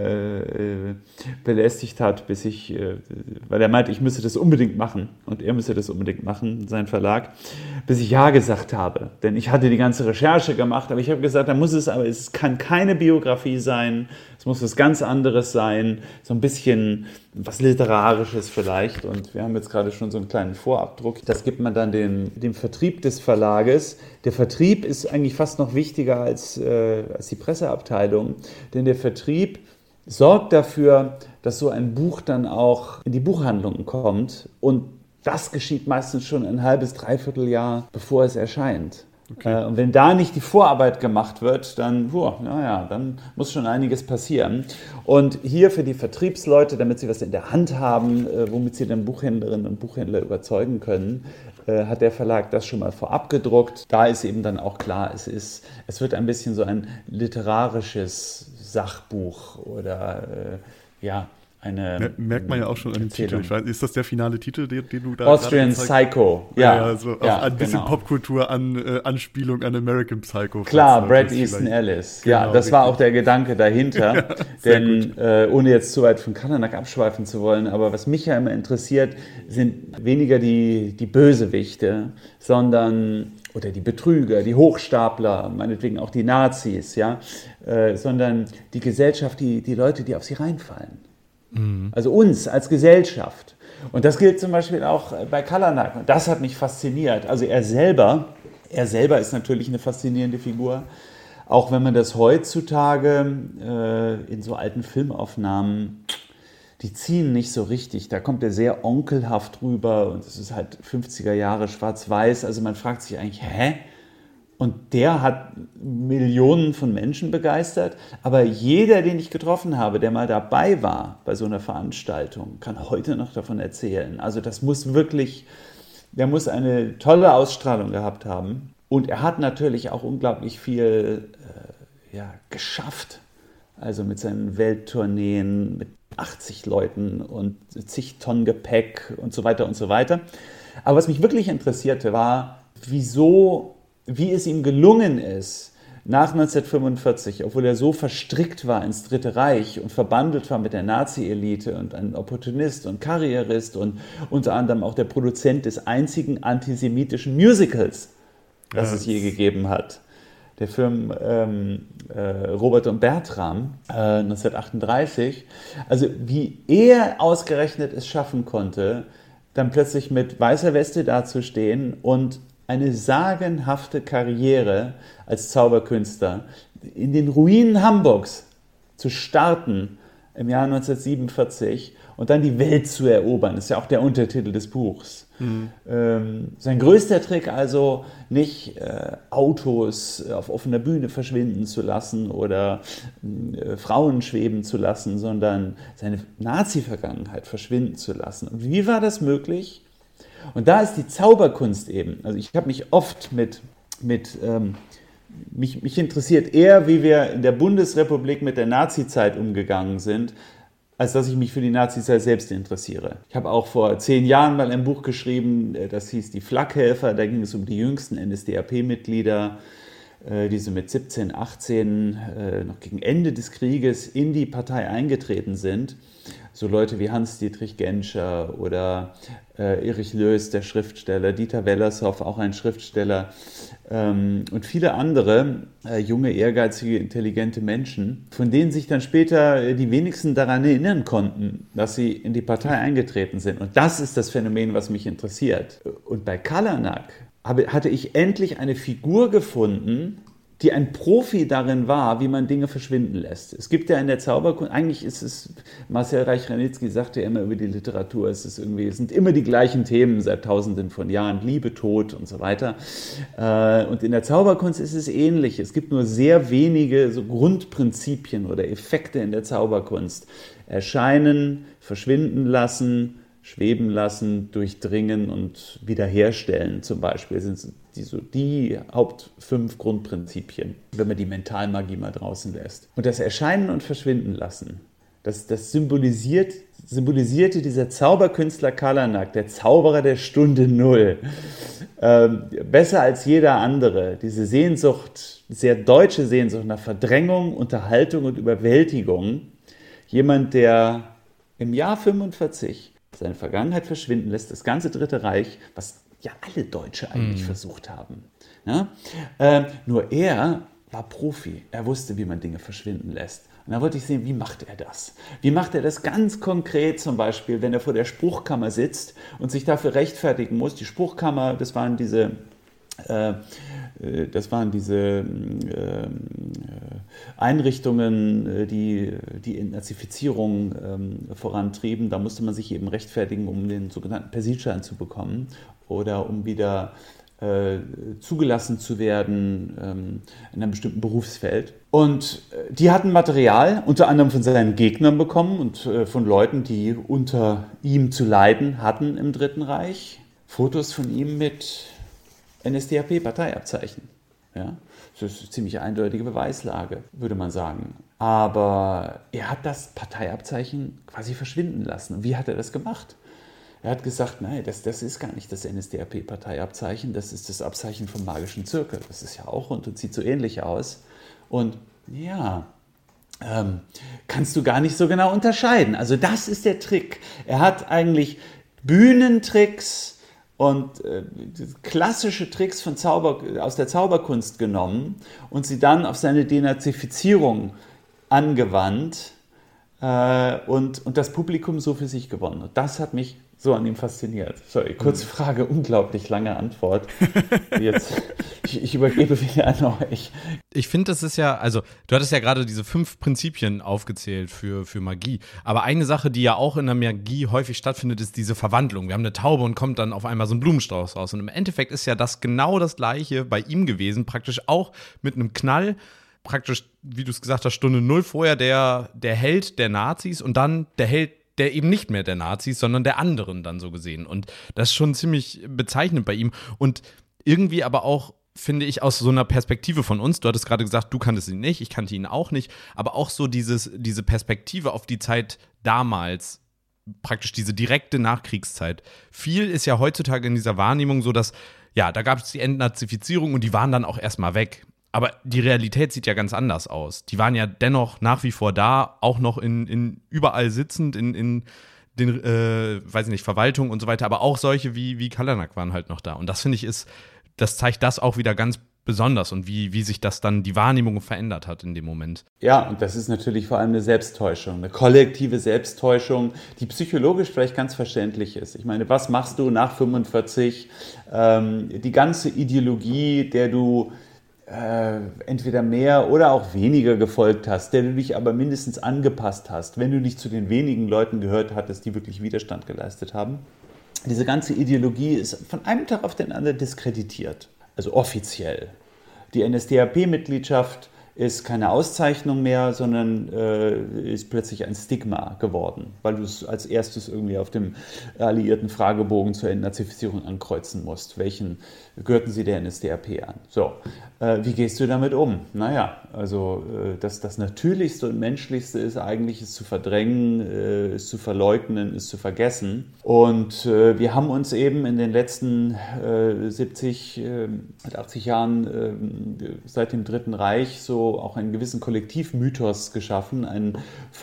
Speaker 3: lange belästigt hat, weil er meinte, ich müsse das unbedingt machen, und er müsse das unbedingt machen, sein Verlag, bis ich Ja gesagt habe. Denn ich hatte die ganze Recherche gemacht, aber ich habe gesagt, es kann keine Biografie sein, es muss was ganz anderes sein, so ein bisschen was Literarisches vielleicht. Und wir haben jetzt gerade schon so einen kleinen Vorabdruck. Das gibt man dann dem Vertrieb des Verlages. Der Vertrieb ist eigentlich fast noch wichtiger als die Presseabteilung, denn der Vertrieb sorgt dafür, dass so ein Buch dann auch in die Buchhandlungen kommt, und das geschieht meistens schon ein halbes, dreiviertel Jahr, bevor es erscheint. Okay. Und wenn da nicht die Vorarbeit gemacht wird, dann muss schon einiges passieren. Und hier für die Vertriebsleute, damit sie was in der Hand haben, womit sie dann Buchhändlerinnen und Buchhändler überzeugen können, hat der Verlag das schon mal vorab gedruckt. Da ist eben dann auch klar, es wird ein bisschen so ein literarisches Sachbuch oder
Speaker 1: merkt man ja auch schon an dem Titel. Ich weiß, ist das der finale Titel, den du da
Speaker 3: Austrian Psycho.
Speaker 1: Ein bisschen Popkultur Anspielung an American Psycho.
Speaker 3: Klar, Bret Easton Ellis. Genau, ja, das war auch der Gedanke dahinter. Denn ohne jetzt zu weit von Kalanak abschweifen zu wollen, aber was mich ja immer interessiert, sind weniger die Bösewichte, oder die Betrüger, die Hochstapler, meinetwegen auch die Nazis, sondern die Gesellschaft, die Leute, die auf sie reinfallen. Also uns als Gesellschaft. Und das gilt zum Beispiel auch bei Kalanak. Und das hat mich fasziniert. Also er selber ist natürlich eine faszinierende Figur. Auch wenn man das heutzutage in so alten Filmaufnahmen, die ziehen nicht so richtig. Da kommt er sehr onkelhaft rüber, und es ist halt 50er Jahre schwarz-weiß. Also man fragt sich eigentlich, Und der hat Millionen von Menschen begeistert. Aber jeder, den ich getroffen habe, der mal dabei war bei so einer Veranstaltung, kann heute noch davon erzählen. Also der muss eine tolle Ausstrahlung gehabt haben. Und er hat natürlich auch unglaublich viel geschafft. Also mit seinen Welttourneen, mit 80 Leuten und zig Tonnen Gepäck und so weiter und so weiter. Aber was mich wirklich interessierte, war, wie es ihm gelungen ist, nach 1945, obwohl er so verstrickt war ins Dritte Reich und verbandelt war mit der Nazi-Elite und ein Opportunist und Karrierist und unter anderem auch der Produzent des einzigen antisemitischen Musicals, das es je gegeben hat. Der Film Robert und Bertram 1938. Also wie er ausgerechnet es schaffen konnte, dann plötzlich mit weißer Weste dazustehen und eine sagenhafte Karriere als Zauberkünstler in den Ruinen Hamburgs zu starten im Jahr 1947 und dann die Welt zu erobern. Das ist ja auch der Untertitel des Buchs. Sein größter Trick also, nicht Autos auf offener Bühne verschwinden zu lassen oder Frauen schweben zu lassen, sondern seine Nazi-Vergangenheit verschwinden zu lassen. Und wie war das möglich? Und da ist die Zauberkunst eben. Also ich habe mich oft mich interessiert eher, wie wir in der Bundesrepublik mit der Nazizeit umgegangen sind, als dass ich mich für die Nazizeit selbst interessiere. Ich habe auch vor 10 Jahren mal ein Buch geschrieben, das hieß Die Flakhelfer. Da ging es um die jüngsten NSDAP-Mitglieder, die so mit 17, 18 noch gegen Ende des Krieges in die Partei eingetreten sind. So Leute wie Hans-Dietrich Genscher oder Erich Löß, der Schriftsteller, Dieter Wellershoff, auch ein Schriftsteller, und viele andere junge, ehrgeizige, intelligente Menschen, von denen sich dann später die wenigsten daran erinnern konnten, dass sie in die Partei eingetreten sind. Und das ist das Phänomen, was mich interessiert. Und bei Kalanak hatte ich endlich eine Figur gefunden, die ein Profi darin war, wie man Dinge verschwinden lässt. Es gibt ja in der Zauberkunst, eigentlich ist es, Marcel Reich-Ranitzky sagte ja immer über die Literatur, es sind immer die gleichen Themen seit Tausenden von Jahren, Liebe, Tod und so weiter. Und in der Zauberkunst ist es ähnlich. Es gibt nur sehr wenige so Grundprinzipien oder Effekte in der Zauberkunst. Erscheinen, verschwinden lassen, schweben lassen, durchdringen und wiederherstellen zum Beispiel sind die Haupt 5 Grundprinzipien, wenn man die Mentalmagie mal draußen lässt. Und das Erscheinen und Verschwinden lassen, das symbolisierte dieser Zauberkünstler Kalanak, der Zauberer der Stunde Null, besser als jeder andere. Diese Sehnsucht, sehr deutsche Sehnsucht nach Verdrängung, Unterhaltung und Überwältigung. Jemand, der im Jahr 45 seine Vergangenheit verschwinden lässt, das ganze Dritte Reich, was ja alle Deutsche eigentlich versucht haben. Ja? Nur er war Profi. Er wusste, wie man Dinge verschwinden lässt. Und da wollte ich sehen, wie macht er das? Wie macht er das ganz konkret zum Beispiel, wenn er vor der Spruchkammer sitzt und sich dafür rechtfertigen muss? Die Spruchkammer, das waren diese Einrichtungen, die die Entnazifizierung vorantrieben. Da musste man sich eben rechtfertigen, um den sogenannten Persilschein zu bekommen oder um wieder zugelassen zu werden in einem bestimmten Berufsfeld. Und die hatten Material, unter anderem von seinen Gegnern bekommen und von Leuten, die unter ihm zu leiden hatten im Dritten Reich. Fotos von ihm mit NSDAP-Parteiabzeichen. Ja? Das ist eine ziemlich eindeutige Beweislage, würde man sagen. Aber er hat das Parteiabzeichen quasi verschwinden lassen. Und wie hat er das gemacht? Er hat gesagt, nein, das ist gar nicht das NSDAP-Parteiabzeichen, das ist das Abzeichen vom magischen Zirkel. Das ist ja auch rund und sieht so ähnlich aus. Und ja, kannst du gar nicht so genau unterscheiden. Also das ist der Trick. Er hat eigentlich Bühnentricks und klassische Tricks aus der Zauberkunst genommen und sie dann auf seine Denazifizierung angewandt und das Publikum so für sich gewonnen. Und das hat mich so an ihm fasziniert. Sorry, kurze Frage, unglaublich lange Antwort. Jetzt, ich übergebe wieder an euch.
Speaker 2: Ich finde, das ist ja, also du hattest ja gerade diese 5 Prinzipien aufgezählt für Magie. Aber eine Sache, die ja auch in der Magie häufig stattfindet, ist diese Verwandlung. Wir haben eine Taube und kommt dann auf einmal so ein Blumenstrauß raus. Und im Endeffekt ist ja das genau das Gleiche bei ihm gewesen, praktisch auch mit einem Knall. Praktisch, wie du es gesagt hast, Stunde 0 vorher der Held der Nazis und dann der Held der eben nicht mehr der Nazis, sondern der anderen dann so gesehen. Und das ist schon ziemlich bezeichnend bei ihm. Und irgendwie aber auch, finde ich, aus so einer Perspektive von uns, du hattest gerade gesagt, du kanntest ihn nicht, ich kannte ihn auch nicht, aber auch so diese Perspektive auf die Zeit damals praktisch diese direkte Nachkriegszeit. Viel ist ja heutzutage in dieser Wahrnehmung so, dass, ja, da gab es die Entnazifizierung und die waren dann auch erstmal weg. Aber die Realität sieht ja ganz anders aus. Die waren ja dennoch nach wie vor da, auch noch in überall sitzend, in den, weiß ich nicht, Verwaltungen und so weiter, aber auch solche wie Kalanak waren halt noch da. Und das, finde ich, das zeigt das auch wieder ganz besonders und wie sich das dann die Wahrnehmung verändert hat in dem Moment.
Speaker 3: Ja, und das ist natürlich vor allem eine Selbsttäuschung, eine kollektive Selbsttäuschung, die psychologisch vielleicht ganz verständlich ist. Ich meine, was machst du nach 45? Die ganze Ideologie, der du entweder mehr oder auch weniger gefolgt hast, der du dich aber mindestens angepasst hast, wenn du nicht zu den wenigen Leuten gehört hattest, die wirklich Widerstand geleistet haben. Diese ganze Ideologie ist von einem Tag auf den anderen diskreditiert, also offiziell. Die NSDAP-Mitgliedschaft ist keine Auszeichnung mehr, sondern ist plötzlich ein Stigma geworden, weil du es als erstes irgendwie auf dem alliierten Fragebogen zur Entnazifizierung ankreuzen musst. Welchen gehörten sie der NSDAP an? So, wie gehst du damit um? Naja, also das Natürlichste und Menschlichste ist eigentlich, es zu verdrängen, es zu verleugnen, es zu vergessen. Und wir haben uns eben in den letzten 70, 80 Jahren seit dem Dritten Reich so auch einen gewissen Kollektivmythos geschaffen, einen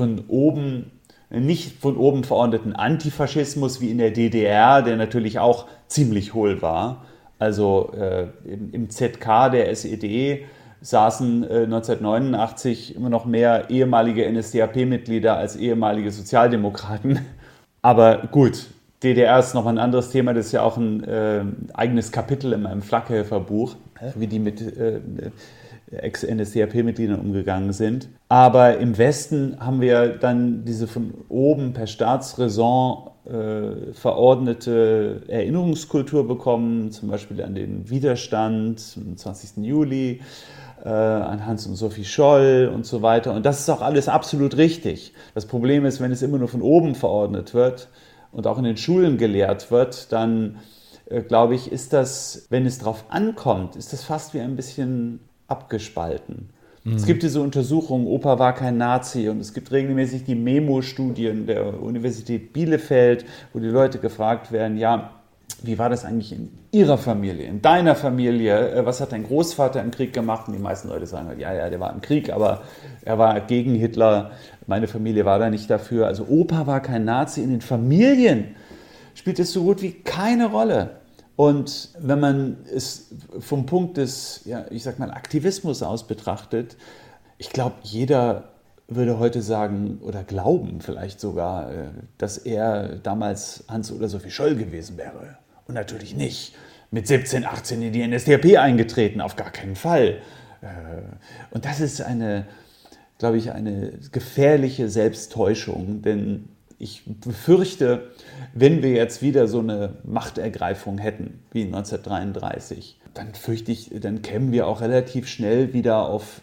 Speaker 3: nicht von oben verordneten Antifaschismus wie in der DDR, der natürlich auch ziemlich hohl war. Also im ZK der SED saßen 1989 immer noch mehr ehemalige NSDAP-Mitglieder als ehemalige Sozialdemokraten. Aber gut, DDR ist nochmal ein anderes Thema, das ist ja auch ein eigenes Kapitel in meinem Flakhelfer-Buch, wie die mit Ex-NSDAP-Mitgliedern umgegangen sind. Aber im Westen haben wir dann diese von oben per Staatsräson verordnete Erinnerungskultur bekommen, zum Beispiel an den Widerstand am 20. Juli, an Hans und Sophie Scholl und so weiter. Und das ist auch alles absolut richtig. Das Problem ist, wenn es immer nur von oben verordnet wird und auch in den Schulen gelehrt wird, dann glaube ich, ist das, wenn es drauf ankommt, ist das fast wie ein bisschen abgespalten. Es gibt diese Untersuchungen, Opa war kein Nazi, und es gibt regelmäßig die Memo-Studien der Universität Bielefeld, wo die Leute gefragt werden, ja, wie war das eigentlich in Ihrer Familie, in deiner Familie? Was hat dein Großvater im Krieg gemacht? Und die meisten Leute sagen, ja, der war im Krieg, aber er war gegen Hitler. Meine Familie war da nicht dafür. Also Opa war kein Nazi. In den Familien spielt es so gut wie keine Rolle. Und wenn man es vom Punkt des, ja, ich sag mal, Aktivismus aus betrachtet, ich glaube, jeder würde heute sagen oder glauben vielleicht sogar, dass er damals Hans oder Sophie Scholl gewesen wäre. Und natürlich nicht mit 17, 18 in die NSDAP eingetreten, auf gar keinen Fall. Und das ist glaube ich, eine gefährliche Selbsttäuschung, denn ich befürchte, wenn wir jetzt wieder so eine Machtergreifung hätten, wie 1933, dann kämen wir auch relativ schnell wieder auf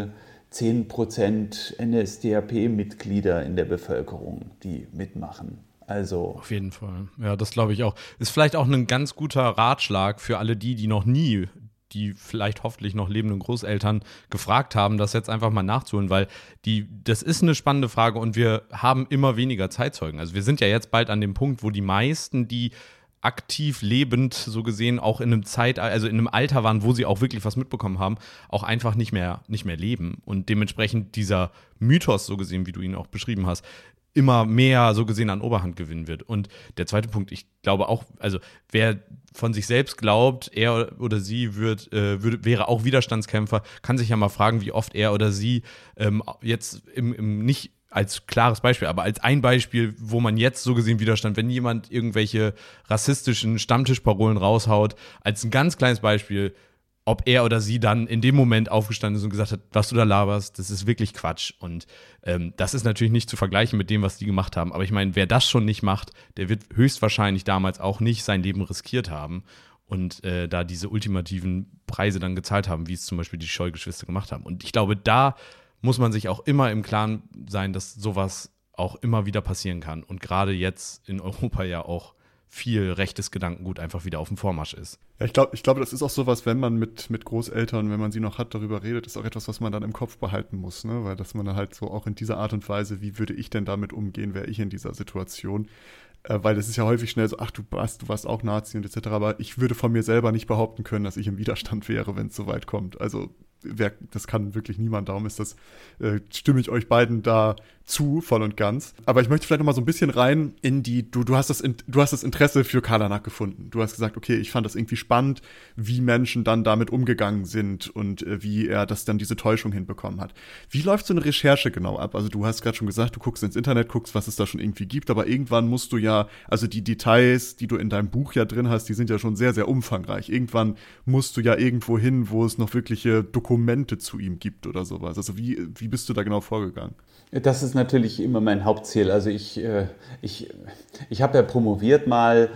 Speaker 3: 10% NSDAP-Mitglieder in der Bevölkerung, die mitmachen. Also
Speaker 2: auf jeden Fall. Ja, das glaube ich auch. Ist vielleicht auch ein ganz guter Ratschlag für alle die noch nie die vielleicht hoffentlich noch lebenden Großeltern gefragt haben, das jetzt einfach mal nachzuholen, weil das ist eine spannende Frage und wir haben immer weniger Zeitzeugen. Also wir sind ja jetzt bald an dem Punkt, wo die meisten, die aktiv lebend so gesehen auch in einem Alter waren, wo sie auch wirklich was mitbekommen haben, auch einfach nicht mehr leben. Und dementsprechend dieser Mythos so gesehen, wie du ihn auch beschrieben hast, immer mehr so gesehen an Oberhand gewinnen wird. Und der zweite Punkt, ich glaube auch, also wer von sich selbst glaubt, er oder sie wäre auch Widerstandskämpfer, kann sich ja mal fragen, wie oft er oder sie jetzt nicht als klares Beispiel, aber als ein Beispiel, wo man jetzt so gesehen Widerstand, wenn jemand irgendwelche rassistischen Stammtischparolen raushaut, als ein ganz kleines Beispiel, ob er oder sie dann in dem Moment aufgestanden ist und gesagt hat, was du da laberst, das ist wirklich Quatsch. Und das ist natürlich nicht zu vergleichen mit dem, was die gemacht haben. Aber ich meine, wer das schon nicht macht, der wird höchstwahrscheinlich damals auch nicht sein Leben riskiert haben und da diese ultimativen Preise dann gezahlt haben, wie es zum Beispiel die Scholl-Geschwister gemacht haben. Und ich glaube, da muss man sich auch immer im Klaren sein, dass sowas auch immer wieder passieren kann. Und gerade jetzt in Europa ja auch viel rechtes Gedankengut einfach wieder auf dem Vormarsch ist.
Speaker 1: Ja, ich glaube, das ist auch sowas, wenn man mit Großeltern, wenn man sie noch hat, darüber redet, ist auch etwas, was man dann im Kopf behalten muss, ne? Weil dass man dann halt so auch in dieser Art und Weise, wie würde ich denn damit umgehen, wäre ich in dieser Situation? Weil das ist ja häufig schnell so, ach, du warst auch Nazi und etc., aber ich würde von mir selber nicht behaupten können, dass ich im Widerstand wäre, wenn es so weit kommt. Also das kann wirklich niemand, darum ist das, stimme ich euch beiden da zu, voll und ganz. Aber ich möchte vielleicht noch mal so ein bisschen rein in die, du hast das Interesse für Kalanak gefunden. Du hast gesagt, okay, ich fand das irgendwie spannend, wie Menschen dann damit umgegangen sind und wie er das dann diese Täuschung hinbekommen hat. Wie läuft so eine Recherche genau ab? Also du hast gerade schon gesagt, du guckst ins Internet, guckst, was es da schon irgendwie gibt, aber irgendwann musst du ja, also die Details, die du in deinem Buch ja drin hast, die sind ja schon sehr, sehr umfangreich. Irgendwann musst du ja irgendwo hin, wo es noch wirkliche Dokumente zu ihm gibt oder sowas. Also wie bist du da genau vorgegangen?
Speaker 3: Das ist natürlich immer mein Hauptziel. Also ich habe ja promoviert mal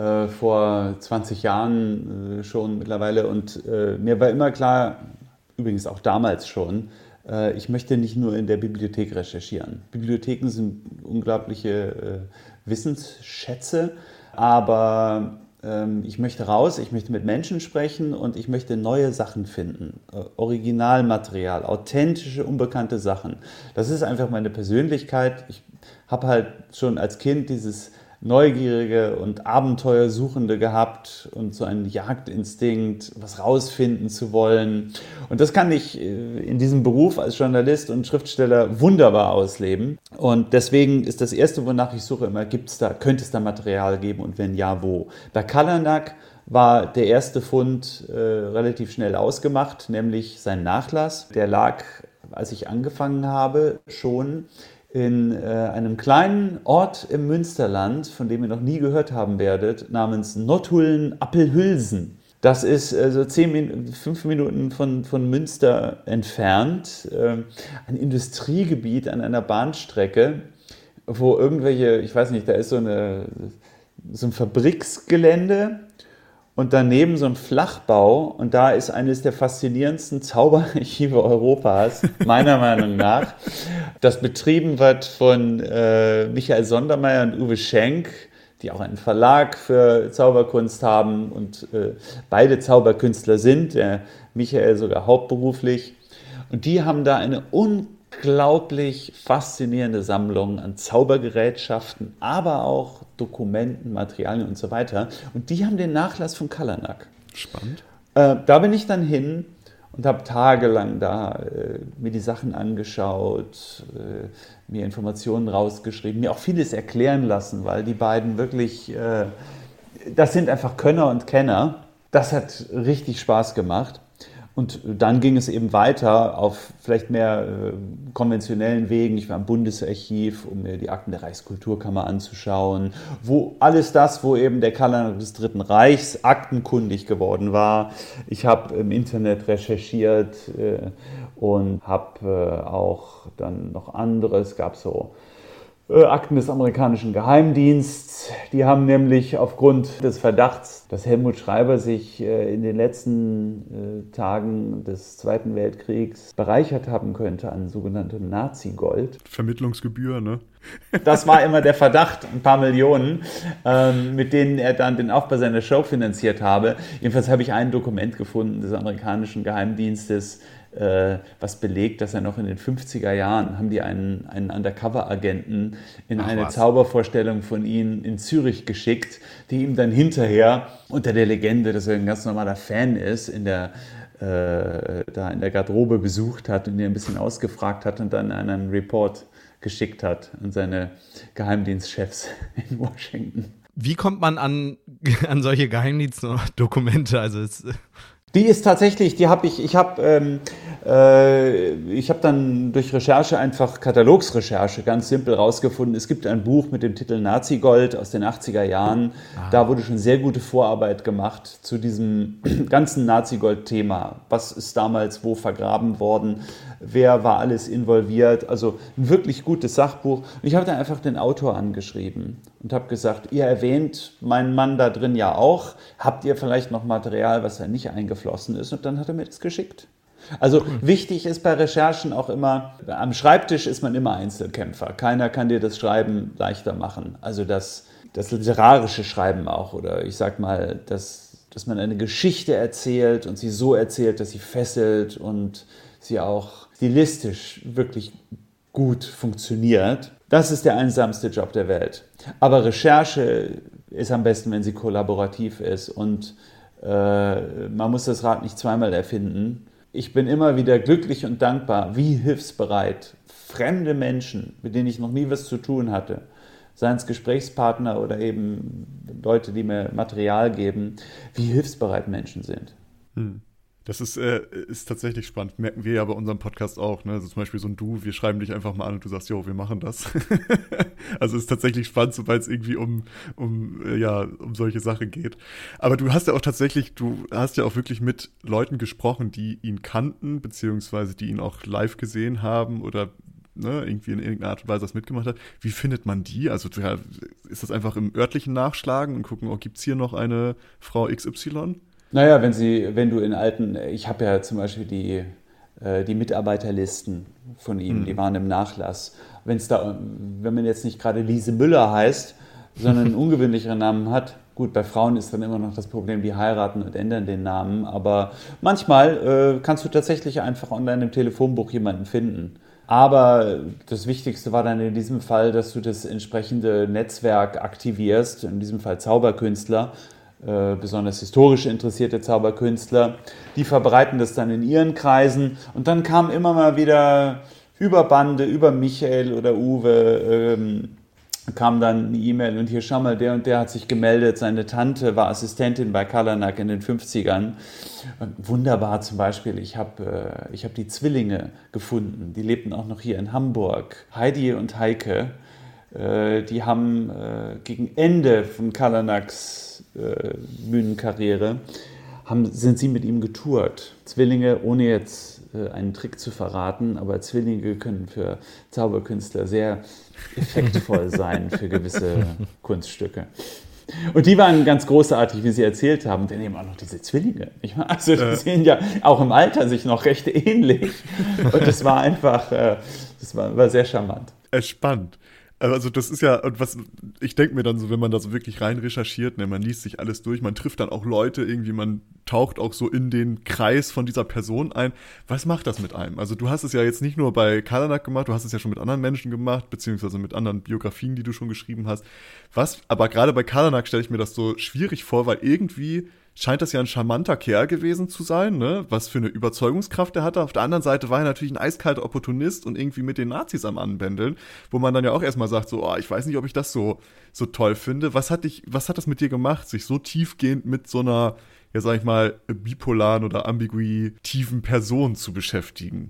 Speaker 3: vor 20 Jahren schon mittlerweile und mir war immer klar, übrigens auch damals schon, ich möchte nicht nur in der Bibliothek recherchieren. Bibliotheken sind unglaubliche Wissensschätze, aber ich möchte raus, ich möchte mit Menschen sprechen und ich möchte neue Sachen finden. Originalmaterial, authentische, unbekannte Sachen. Das ist einfach meine Persönlichkeit. Ich habe halt schon als Kind dieses Neugierige und Abenteuersuchende gehabt und so einen Jagdinstinkt, was rausfinden zu wollen. Und das kann ich in diesem Beruf als Journalist und Schriftsteller wunderbar ausleben. Und deswegen ist das Erste, wonach ich suche, immer, könnte es da Material geben und wenn ja, wo? Bei Kalanak war der erste Fund relativ schnell ausgemacht, nämlich sein Nachlass. Der lag, als ich angefangen habe, schon in einem kleinen Ort im Münsterland, von dem ihr noch nie gehört haben werdet, namens Nottuln-Appelhülsen. Das ist so 5 Minuten von Münster entfernt, ein Industriegebiet an einer Bahnstrecke, wo irgendwelche, ich weiß nicht, da ist so ein Fabriksgelände und daneben so ein Flachbau und da ist eines der faszinierendsten Zauberarchive Europas, meiner Meinung nach, das betrieben wird von Michael Sondermeier und Uwe Schenk, die auch einen Verlag für Zauberkunst haben und beide Zauberkünstler sind, der Michael sogar hauptberuflich. Und die haben da eine unglaublich faszinierende Sammlung an Zaubergerätschaften, aber auch Dokumenten, Materialien und so weiter. Und die haben den Nachlass von Kalanak.
Speaker 1: Spannend.
Speaker 3: Da bin ich dann hin und habe tagelang da mir die Sachen angeschaut, mir Informationen rausgeschrieben, mir auch vieles erklären lassen, weil die beiden wirklich, das sind einfach Könner und Kenner. Das hat richtig Spaß gemacht. Und dann ging es eben weiter auf vielleicht mehr konventionellen Wegen. Ich war im Bundesarchiv, um mir die Akten der Reichskulturkammer anzuschauen, wo alles das, wo eben der Kalanak des Dritten Reichs aktenkundig geworden war. Ich habe im Internet recherchiert und habe auch dann noch anderes, es gab so Akten des amerikanischen Geheimdienstes. Die haben nämlich aufgrund des Verdachts, dass Helmut Schreiber sich in den letzten Tagen des Zweiten Weltkriegs bereichert haben könnte an sogenanntem Nazi-Gold.
Speaker 1: Vermittlungsgebühr, ne?
Speaker 3: Das war immer der Verdacht, ein paar Millionen, mit denen er dann den Aufbau seiner Show finanziert habe. Jedenfalls habe ich ein Dokument gefunden des amerikanischen Geheimdienstes, was belegt, dass er noch in den 50er Jahren haben die einen Undercover-Agenten in eine Zaubervorstellung von ihm in Zürich geschickt, die ihm dann hinterher unter der Legende, dass er ein ganz normaler Fan ist, da in der Garderobe besucht hat und ihn ein bisschen ausgefragt hat und dann einen Report geschickt hat an seine Geheimdienstchefs in Washington.
Speaker 2: Wie kommt man an solche Geheimdienstdokumente? Also
Speaker 3: die ist tatsächlich, ich habe dann durch Recherche einfach Katalogsrecherche ganz simpel rausgefunden. Es gibt ein Buch mit dem Titel Nazi-Gold aus den 80er Jahren. Da wurde schon sehr gute Vorarbeit gemacht zu diesem ganzen Nazi-Gold-Thema. Was ist damals wo vergraben worden? Wer war alles involviert? Also ein wirklich gutes Sachbuch. Und ich habe dann einfach den Autor angeschrieben und habe gesagt, ihr erwähnt meinen Mann da drin ja auch. Habt ihr vielleicht noch Material, was da nicht eingeflossen ist? Und dann hat er mir das geschickt. Also wichtig ist bei Recherchen auch immer, am Schreibtisch ist man immer Einzelkämpfer. Keiner kann dir das Schreiben leichter machen. Also das literarische Schreiben auch, oder ich sag mal, dass man eine Geschichte erzählt und sie so erzählt, dass sie fesselt und sie auch stilistisch wirklich gut funktioniert. Das ist der einsamste Job der Welt. Aber Recherche ist am besten, wenn sie kollaborativ ist und man muss das Rad nicht zweimal erfinden. Ich bin immer wieder glücklich und dankbar, wie hilfsbereit fremde Menschen, mit denen ich noch nie was zu tun hatte, seien es Gesprächspartner oder eben Leute, die mir Material geben, wie hilfsbereit Menschen sind.
Speaker 1: Das ist tatsächlich spannend. Merken wir ja bei unserem Podcast auch. Ne? Also zum Beispiel so ein Du, wir schreiben dich einfach mal an und du sagst, jo, wir machen das. Also ist tatsächlich spannend, sobald es irgendwie um solche Sachen geht. Aber du hast ja auch wirklich mit Leuten gesprochen, die ihn kannten, beziehungsweise die ihn auch live gesehen haben oder irgendwie in irgendeiner Art und Weise das mitgemacht hat. Wie findet man die? Also ist das einfach im örtlichen Nachschlagen und gucken, gibt es hier noch eine Frau XY?
Speaker 3: Naja, wenn du ich habe ja zum Beispiel die Mitarbeiterlisten von ihm, die waren im Nachlass. Wenn man jetzt nicht gerade Lise Müller heißt, sondern einen ungewöhnlicheren Namen hat, gut, bei Frauen ist dann immer noch das Problem, die heiraten und ändern den Namen, aber manchmal kannst du tatsächlich einfach online im Telefonbuch jemanden finden. Aber das Wichtigste war dann in diesem Fall, dass du das entsprechende Netzwerk aktivierst, in diesem Fall Zauberkünstler, besonders historisch interessierte Zauberkünstler, die verbreiten das dann in ihren Kreisen und dann kam immer mal wieder über Bande, über Michael oder Uwe, kam dann eine E-Mail und hier schau mal, der und der hat sich gemeldet, seine Tante war Assistentin bei Kalanak in den 50ern. Und wunderbar zum Beispiel, ich hab die Zwillinge gefunden, die lebten auch noch hier in Hamburg, Heidi und Heike, die haben gegen Ende von Kalanaks Bühnenkarriere, sind sie mit ihm getourt. Zwillinge, ohne jetzt einen Trick zu verraten, aber Zwillinge können für Zauberkünstler sehr effektvoll sein für gewisse Kunststücke. Und die waren ganz großartig, wie sie erzählt haben, denn eben auch noch diese Zwillinge. Also die sehen ja auch im Alter sich noch recht ähnlich. Und das war einfach, war sehr charmant.
Speaker 1: Spannend. Also das ist ja, was ich denke mir dann so, wenn man da so wirklich rein recherchiert, man liest sich alles durch, man trifft dann auch Leute irgendwie, man taucht auch so in den Kreis von dieser Person ein. Was macht das mit einem? Also du hast es ja jetzt nicht nur bei Kalanak gemacht, du hast es ja schon mit anderen Menschen gemacht, beziehungsweise mit anderen Biografien, die du schon geschrieben hast. Aber gerade bei Kalanak stelle ich mir das so schwierig vor, weil irgendwie scheint das ja ein charmanter Kerl gewesen zu sein, ne? Was für eine Überzeugungskraft er hatte. Auf der anderen Seite war er natürlich ein eiskalter Opportunist und irgendwie mit den Nazis am Anbändeln, wo man dann ja auch erstmal sagt, so, ich weiß nicht, ob ich das so toll finde. Was hat das mit dir gemacht, sich so tiefgehend mit so einer, ja sag ich mal, bipolaren oder ambiguï-tiefen Person zu beschäftigen?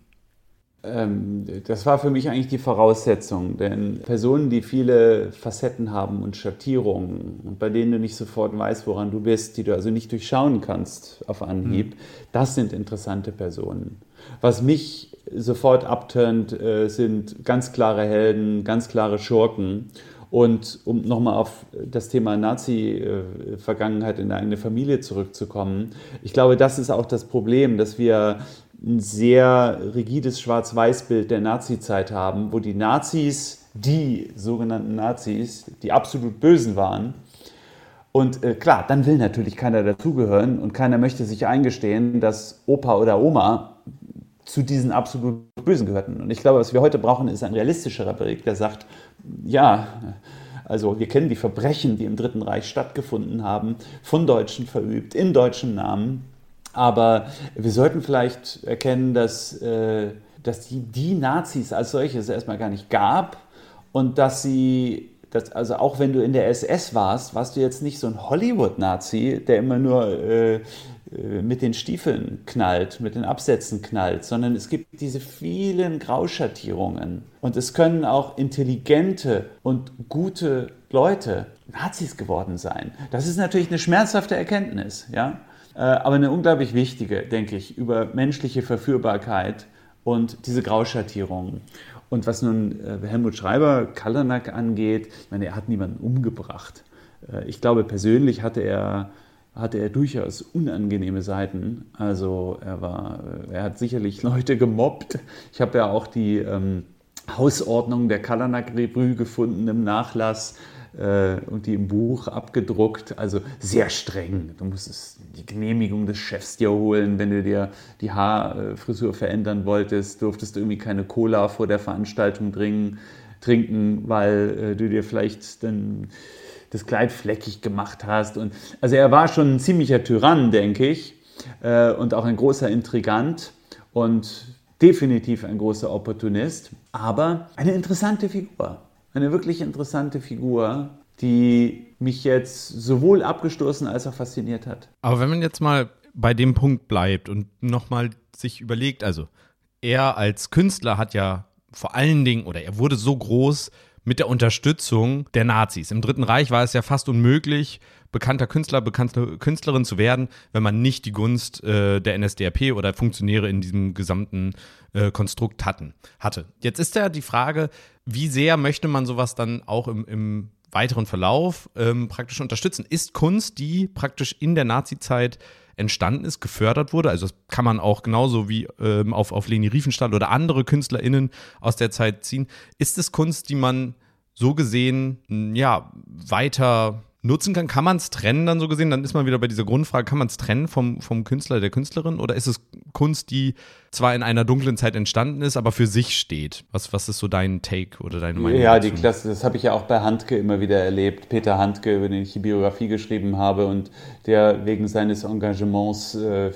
Speaker 3: Das war für mich eigentlich die Voraussetzung, denn Personen, die viele Facetten haben und Schattierungen und bei denen du nicht sofort weißt, woran du bist, die du also nicht durchschauen kannst auf Anhieb, das sind interessante Personen. Was mich sofort abturnt, sind ganz klare Helden, ganz klare Schurken. Und um nochmal auf das Thema Nazi-Vergangenheit in der eigenen Familie zurückzukommen, ich glaube, das ist auch das Problem, dass wir ein sehr rigides Schwarz-Weiß-Bild der Nazi-Zeit haben, wo die Nazis, die sogenannten Nazis, die absolut Bösen waren. Und klar, dann will natürlich keiner dazugehören und keiner möchte sich eingestehen, dass Opa oder Oma zu diesen absolut Bösen gehörten. Und ich glaube, was wir heute brauchen, ist ein realistischerer Blick, der sagt, ja, also wir kennen die Verbrechen, die im Dritten Reich stattgefunden haben, von Deutschen verübt, in deutschem Namen. Aber wir sollten vielleicht erkennen, dass die Nazis als solches erstmal gar nicht gab und also auch wenn du in der SS warst du jetzt nicht so ein Hollywood-Nazi, der immer nur mit den Stiefeln knallt, mit den Absätzen knallt, sondern es gibt diese vielen Grauschattierungen. Und es können auch intelligente und gute Leute Nazis geworden sein. Das ist natürlich eine schmerzhafte Erkenntnis, ja? Aber eine unglaublich wichtige, denke ich, über menschliche Verführbarkeit und diese Grauschattierungen. Und was nun Helmut Schreiber, Kalanak angeht, ich meine, er hat niemanden umgebracht. Ich glaube, persönlich hatte er durchaus unangenehme Seiten. Also er hat sicherlich Leute gemobbt. Ich habe ja auch die Hausordnung der Kalanak-Revue gefunden im Nachlass. und die im Buch abgedruckt. Also sehr streng. Du musstest die Genehmigung des Chefs dir holen, wenn du dir die Haarfrisur verändern wolltest. Durftest du irgendwie keine Cola vor der Veranstaltung trinken, weil du dir vielleicht dann das Kleid fleckig gemacht hast. Und, also er war schon ein ziemlicher Tyrann, denke ich, und auch ein großer Intrigant und definitiv ein großer Opportunist, aber eine interessante Figur. Eine wirklich interessante Figur, die mich jetzt sowohl abgestoßen als auch fasziniert hat.
Speaker 2: Aber wenn man jetzt mal bei dem Punkt bleibt und nochmal sich überlegt, also er als Künstler hat ja vor allen Dingen, oder er wurde so groß mit der Unterstützung der Nazis. Im Dritten Reich war es ja fast unmöglich, bekannter Künstler, bekannte Künstlerin zu werden, wenn man nicht die Gunst der NSDAP oder Funktionäre in diesem gesamten Konstrukt hatte. Jetzt ist ja die Frage, wie sehr möchte man sowas dann auch im weiteren Verlauf praktisch unterstützen? Ist Kunst, die praktisch in der Nazizeit entstanden ist, gefördert wurde, also das kann man auch genauso wie auf Leni Riefenstahl oder andere KünstlerInnen aus der Zeit ziehen, ist es Kunst, die man so gesehen weiter nutzen kann? Kann man es trennen dann so gesehen? Dann ist man wieder bei dieser Grundfrage, kann man es trennen vom Künstler, der Künstlerin? Oder ist es Kunst, die zwar in einer dunklen Zeit entstanden ist, aber für sich steht? Was ist so dein Take oder deine Meinung
Speaker 3: Ja,
Speaker 2: dazu?
Speaker 3: die Klasse, das habe ich ja auch bei Handke immer wieder erlebt. Peter Handke, über den ich die Biografie geschrieben habe und der wegen seines Engagements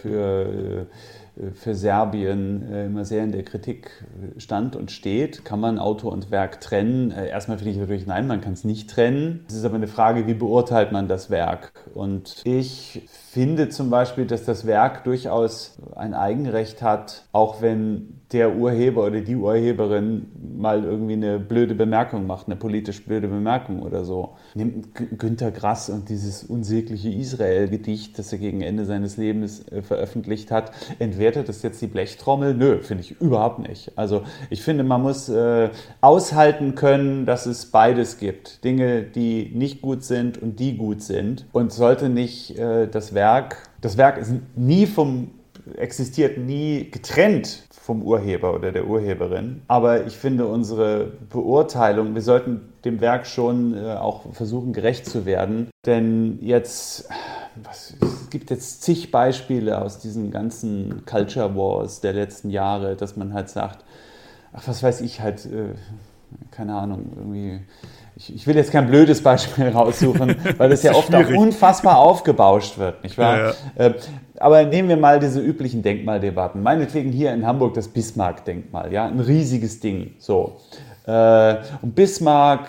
Speaker 3: für Serbien immer sehr in der Kritik stand und steht. Kann man Autor und Werk trennen? Erstmal finde ich natürlich, nein, man kann es nicht trennen. Es ist aber eine Frage, wie beurteilt man das Werk? Und ich finde zum Beispiel, dass das Werk durchaus ein Eigenrecht hat, auch wenn der Urheber oder die Urheberin mal irgendwie eine blöde Bemerkung macht, eine politisch blöde Bemerkung oder so. Nimmt Günter Grass und dieses unsägliche Israel-Gedicht, das er gegen Ende seines Lebens veröffentlicht hat, entwertet das jetzt die Blechtrommel? Nö, finde ich überhaupt nicht. Also ich finde, man muss aushalten können, dass es beides gibt. Dinge, die nicht gut sind und die gut sind. Und sollte nicht das Werk ist existiert nie getrennt vom Urheber oder der Urheberin. Aber ich finde unsere Beurteilung, wir sollten dem Werk schon auch versuchen, gerecht zu werden. Denn es gibt jetzt zig Beispiele aus diesen ganzen Culture Wars der letzten Jahre, dass man halt sagt, ach, was weiß ich halt, keine Ahnung, irgendwie. Ich will jetzt kein blödes Beispiel raussuchen, weil das ja oft auch unfassbar aufgebauscht wird, nicht wahr? Ja. Aber nehmen wir mal diese üblichen Denkmaldebatten. Meinetwegen hier in Hamburg das Bismarck-Denkmal, ja, ein riesiges Ding. So. Und Bismarck,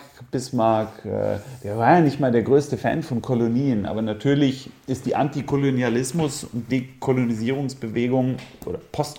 Speaker 3: der war ja nicht mal der größte Fan von Kolonien, aber natürlich ist die Antikolonialismus- und Dekolonisierungsbewegung oder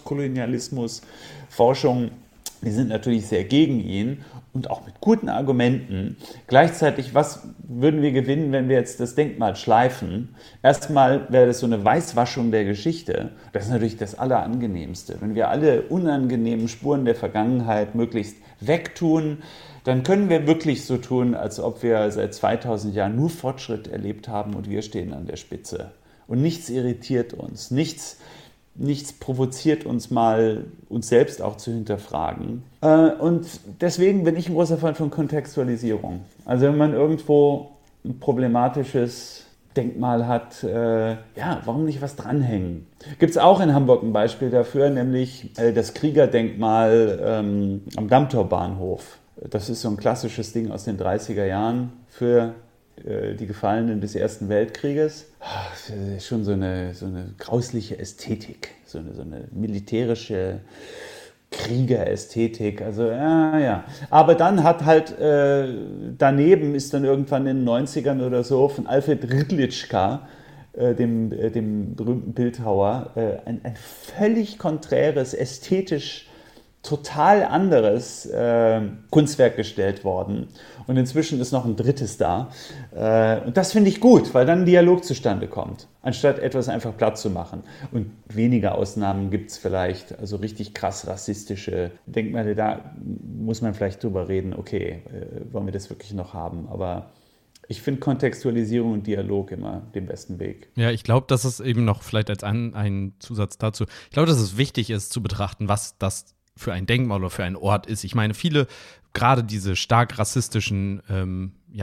Speaker 3: Postkolonialismus-Forschung, die sind natürlich sehr gegen ihn und auch mit guten Argumenten. Gleichzeitig, was würden wir gewinnen, wenn wir jetzt das Denkmal schleifen? Erstmal wäre das so eine Weißwaschung der Geschichte. Das ist natürlich das Allerangenehmste. Wenn wir alle unangenehmen Spuren der Vergangenheit möglichst wegtun, dann können wir wirklich so tun, als ob wir seit 2000 Jahren nur Fortschritt erlebt haben und wir stehen an der Spitze. Und nichts irritiert uns, nichts provoziert uns mal, uns selbst auch zu hinterfragen. Und deswegen bin ich ein großer Fan von Kontextualisierung. Also wenn man irgendwo ein problematisches Denkmal hat, warum nicht was dranhängen? Gibt es auch in Hamburg ein Beispiel dafür, nämlich das Kriegerdenkmal am Dammtorbahnhof. Das ist so ein klassisches Ding aus den 30er Jahren für die Gefallenen des Ersten Weltkrieges. Das ist schon so eine grausliche Ästhetik, so eine militärische Kriegerästhetik. Also ja. Aber dann hat halt daneben ist dann irgendwann in den 90ern oder so von Alfred Rydlička, dem berühmten Bildhauer, ein völlig konträres, ästhetisch total anderes Kunstwerk gestellt worden. Und inzwischen ist noch ein drittes da. Und das finde ich gut, weil dann ein Dialog zustande kommt, anstatt etwas einfach platt zu machen. Und weniger Ausnahmen gibt es vielleicht, also richtig krass rassistische Denkmale, da muss man vielleicht drüber reden, okay, wollen wir das wirklich noch haben? Aber ich finde Kontextualisierung und Dialog immer den besten Weg.
Speaker 2: Ja, ich glaube, dass es eben noch vielleicht als ein Zusatz dazu, ich glaube, dass es wichtig ist zu betrachten, was das für ein Denkmal oder für einen Ort ist. Ich meine, viele, gerade diese stark rassistischen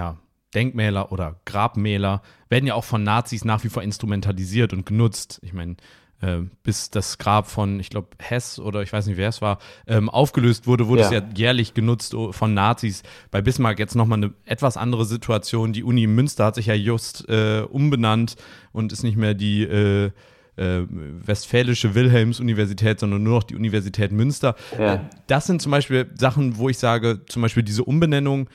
Speaker 2: Denkmäler oder Grabmäler werden ja auch von Nazis nach wie vor instrumentalisiert und genutzt. Ich meine, bis das Grab von, ich glaube, Hess oder ich weiß nicht, wer es war, aufgelöst wurde, es ja jährlich genutzt von Nazis. Bei Bismarck jetzt nochmal eine etwas andere Situation. Die Uni in Münster hat sich ja just umbenannt und ist nicht mehr die Westfälische Wilhelms-Universität, sondern nur noch die Universität Münster. Ja. Das sind zum Beispiel Sachen, wo ich sage, zum Beispiel diese Umbenennung,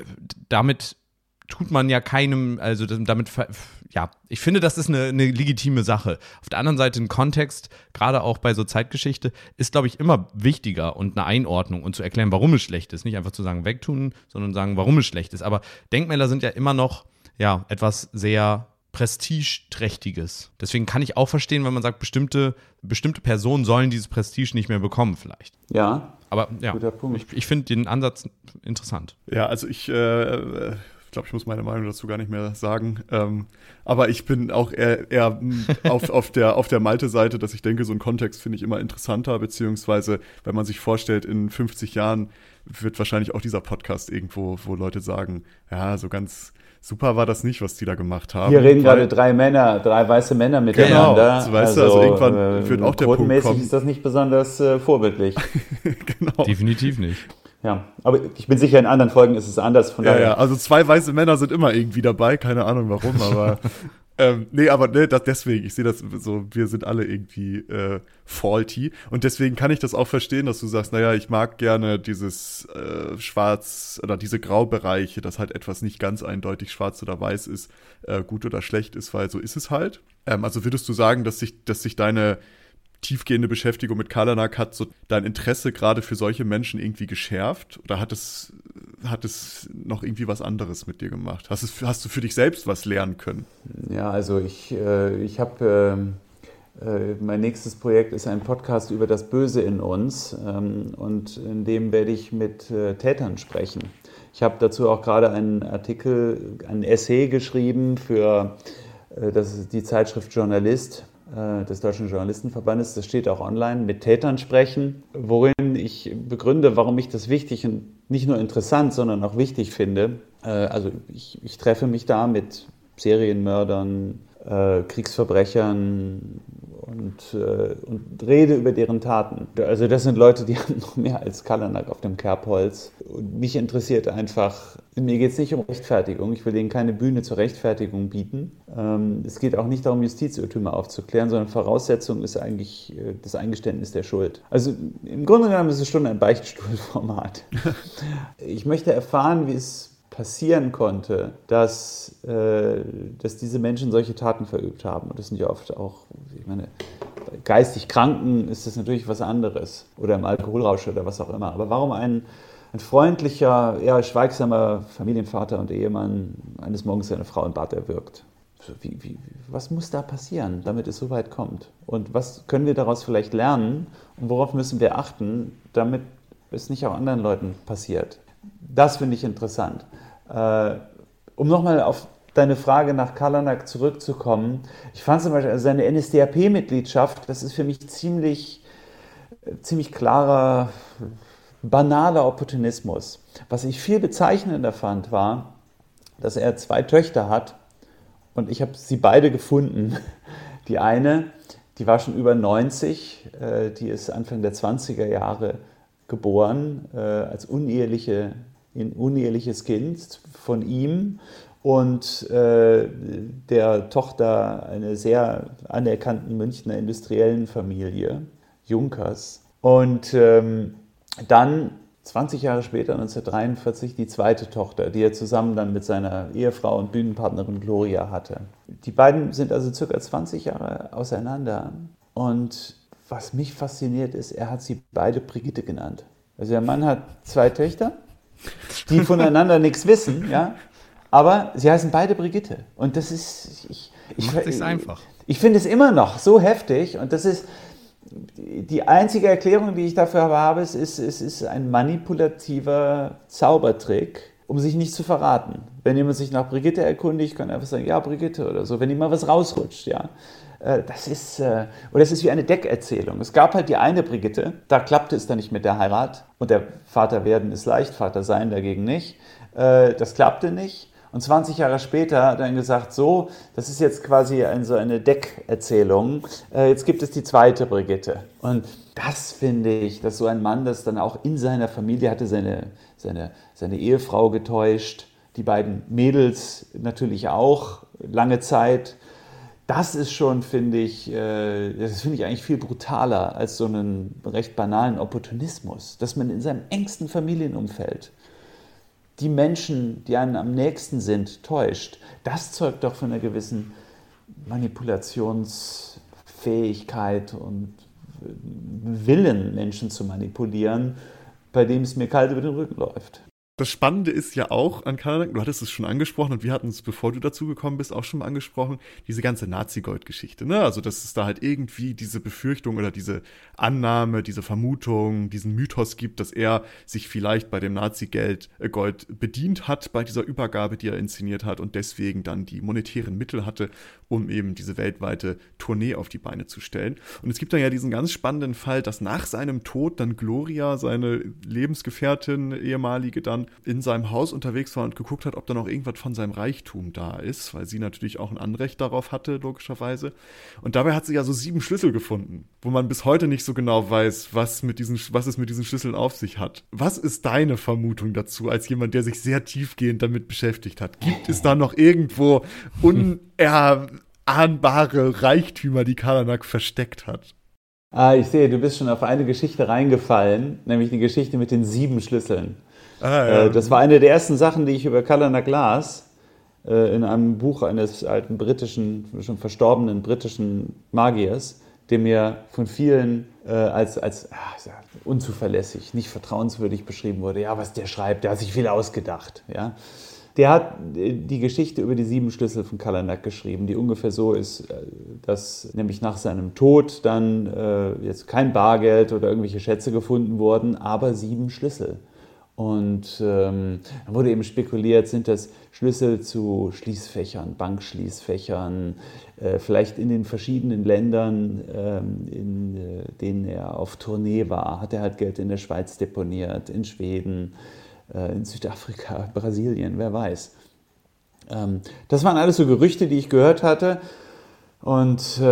Speaker 2: damit tut man ja keinem, also damit, ja, ich finde, das ist eine legitime Sache. Auf der anderen Seite ein Kontext, gerade auch bei so Zeitgeschichte, ist, glaube ich, immer wichtiger und eine Einordnung und zu erklären, warum es schlecht ist. Nicht einfach zu sagen, wegtun, sondern sagen, warum es schlecht ist. Aber Denkmäler sind ja immer noch, ja, etwas sehr Prestigeträchtiges. Deswegen kann ich auch verstehen, wenn man sagt, bestimmte Personen sollen dieses Prestige nicht mehr bekommen vielleicht.
Speaker 3: Ja.
Speaker 2: Aber ja, ich finde den Ansatz interessant.
Speaker 1: Ja, also ich glaube, ich muss meine Meinung dazu gar nicht mehr sagen. Aber ich bin auch eher auf der Malte-Seite, dass ich denke, so ein Kontext finde ich immer interessanter, beziehungsweise, wenn man sich vorstellt, in 50 Jahren wird wahrscheinlich auch dieser Podcast irgendwo, wo Leute sagen, ja, so ganz super war das nicht, was die da gemacht haben.
Speaker 3: Hier reden gerade drei weiße Männer miteinander.
Speaker 1: Genau, weißt du, also irgendwann wird auch der Punkt kommen.
Speaker 3: Ist das nicht besonders vorbildlich.
Speaker 2: Genau. Definitiv nicht.
Speaker 3: Ja, aber ich bin sicher, in anderen Folgen ist es anders. Von daher.
Speaker 1: Ja, also 2 weiße Männer sind immer irgendwie dabei, keine Ahnung warum, aber deswegen, ich sehe das so, wir sind alle irgendwie faulty und deswegen kann ich das auch verstehen, dass du sagst, naja, ich mag gerne dieses Schwarz oder diese Graubereiche, dass halt etwas nicht ganz eindeutig schwarz oder weiß ist, gut oder schlecht ist, weil so ist es halt. Also würdest du sagen, dass sich deine tiefgehende Beschäftigung mit Kalanak hat so dein Interesse gerade für solche Menschen irgendwie geschärft? Oder hat es noch irgendwie was anderes mit dir gemacht? Hast du für dich selbst was lernen können?
Speaker 3: Ja, also ich habe mein nächstes Projekt ist ein Podcast über das Böse in uns und in dem werde ich mit Tätern sprechen. Ich habe dazu auch gerade einen Essay geschrieben für das ist die Zeitschrift Journalist des Deutschen Journalistenverbandes, das steht auch online, mit Tätern sprechen, worin ich begründe, warum ich das wichtig und nicht nur interessant, sondern auch wichtig finde. Also ich treffe mich da mit Serienmördern, Kriegsverbrechern und rede über deren Taten. Also das sind Leute, die haben noch mehr als Kalanak auf dem Kerbholz. Und mich interessiert einfach, mir geht es nicht um Rechtfertigung, ich will denen keine Bühne zur Rechtfertigung bieten. Es geht auch nicht darum, Justizirrtümer aufzuklären, sondern Voraussetzung ist eigentlich das Eingeständnis der Schuld. Also im Grunde genommen ist es schon ein Beichtstuhlformat. Ich möchte erfahren, wie es passieren konnte, dass diese Menschen solche Taten verübt haben. Und das sind ja oft auch, ich meine, bei geistig Kranken ist das natürlich was anderes. Oder im Alkoholrausch oder was auch immer. Aber warum ein freundlicher, eher schweigsamer Familienvater und Ehemann eines Morgens seine Frau im Bad erwürgt? Was muss da passieren, damit es so weit kommt? Und was können wir daraus vielleicht lernen? Und worauf müssen wir achten, damit es nicht auch anderen Leuten passiert? Das finde ich interessant. Um nochmal auf deine Frage nach Kalanak zurückzukommen, ich fand zum Beispiel seine NSDAP-Mitgliedschaft, das ist für mich ziemlich klarer, banaler Opportunismus. Was ich viel bezeichnender fand, war, dass er 2 Töchter hat und ich habe sie beide gefunden. Die eine, die war schon über 90, die ist Anfang der 20er Jahre geboren, als uneheliches Kind von ihm und der Tochter einer sehr anerkannten Münchner industriellen Familie, Junkers. Und dann 20 Jahre später, 1943, die zweite Tochter, die er zusammen dann mit seiner Ehefrau und Bühnenpartnerin Gloria hatte. Die beiden sind also circa 20 Jahre auseinander. Und was mich fasziniert ist, er hat sie beide Brigitte genannt. Also der Mann hat 2 Töchter, die voneinander nichts wissen, ja, aber sie heißen beide Brigitte. Und das ist,
Speaker 2: macht sich's einfach.
Speaker 3: Ich finde es immer noch so heftig und das ist die einzige Erklärung, die ich dafür habe, es ist ein manipulativer Zaubertrick, um sich nicht zu verraten. Wenn jemand sich nach Brigitte erkundigt, kann er einfach sagen, ja, Brigitte oder so, wenn ihm mal was rausrutscht, ja. Das ist wie eine Deckerzählung. Es gab halt die eine Brigitte, da klappte es dann nicht mit der Heirat und der Vater werden ist leicht, Vater sein dagegen nicht. Das klappte nicht Und 20 Jahre später hat er dann gesagt, so, das ist jetzt quasi so eine Deckerzählung, jetzt gibt es die zweite Brigitte. Und das finde ich, dass so ein Mann, das dann auch in seiner Familie hatte, seine Ehefrau getäuscht, die beiden Mädels natürlich auch, lange Zeit. Das ist schon, finde ich eigentlich viel brutaler als so einen recht banalen Opportunismus, dass man in seinem engsten Familienumfeld die Menschen, die einem am nächsten sind, täuscht. Das zeugt doch von einer gewissen Manipulationsfähigkeit und Willen, Menschen zu manipulieren, bei dem es mir kalt über den Rücken läuft.
Speaker 1: Das Spannende ist ja auch an Kalanak, du hattest es schon angesprochen und wir hatten es, bevor du dazu gekommen bist, auch schon mal angesprochen, diese ganze Nazi-Gold-Geschichte, ne? Also, dass es da halt irgendwie diese Befürchtung oder diese Annahme, diese Vermutung, diesen Mythos gibt, dass er sich vielleicht bei dem Nazi-Gold bedient hat, bei dieser Übergabe, die er inszeniert hat und deswegen dann die monetären Mittel hatte, um eben diese weltweite Tournee auf die Beine zu stellen. Und es gibt dann ja diesen ganz spannenden Fall, dass nach seinem Tod dann Gloria, seine Lebensgefährtin, ehemalige, dann in seinem Haus unterwegs war und geguckt hat, ob da noch irgendwas von seinem Reichtum da ist, weil sie natürlich auch ein Anrecht darauf hatte, logischerweise. Und dabei hat sie ja so 7 Schlüssel gefunden, wo man bis heute nicht so genau weiß, was es mit diesen Schlüsseln auf sich hat. Was ist deine Vermutung dazu, als jemand, der sich sehr tiefgehend damit beschäftigt hat? Gibt es da noch irgendwo unahnbare Reichtümer, die Kalanak versteckt hat?
Speaker 3: Ich sehe, du bist schon auf eine Geschichte reingefallen, nämlich die Geschichte mit den 7 Schlüsseln.
Speaker 1: Ja.
Speaker 3: Das war eine der ersten Sachen, die ich über Kalanak las, in einem Buch eines alten schon verstorbenen britischen Magiers, der mir von vielen als unzuverlässig, nicht vertrauenswürdig beschrieben wurde. Ja, was der schreibt, der hat sich viel ausgedacht. Ja. Der hat die Geschichte über die 7 Schlüssel von Kalanak geschrieben, die ungefähr so ist, dass nämlich nach seinem Tod dann jetzt kein Bargeld oder irgendwelche Schätze gefunden wurden, aber 7 Schlüssel. Und dann wurde eben spekuliert, sind das Schlüssel zu Schließfächern, Bankschließfächern, vielleicht in den verschiedenen Ländern, in denen er auf Tournee war, hat er halt Geld in der Schweiz deponiert, in Schweden, in Südafrika, Brasilien, wer weiß. Das waren alles so Gerüchte, die ich gehört hatte. Und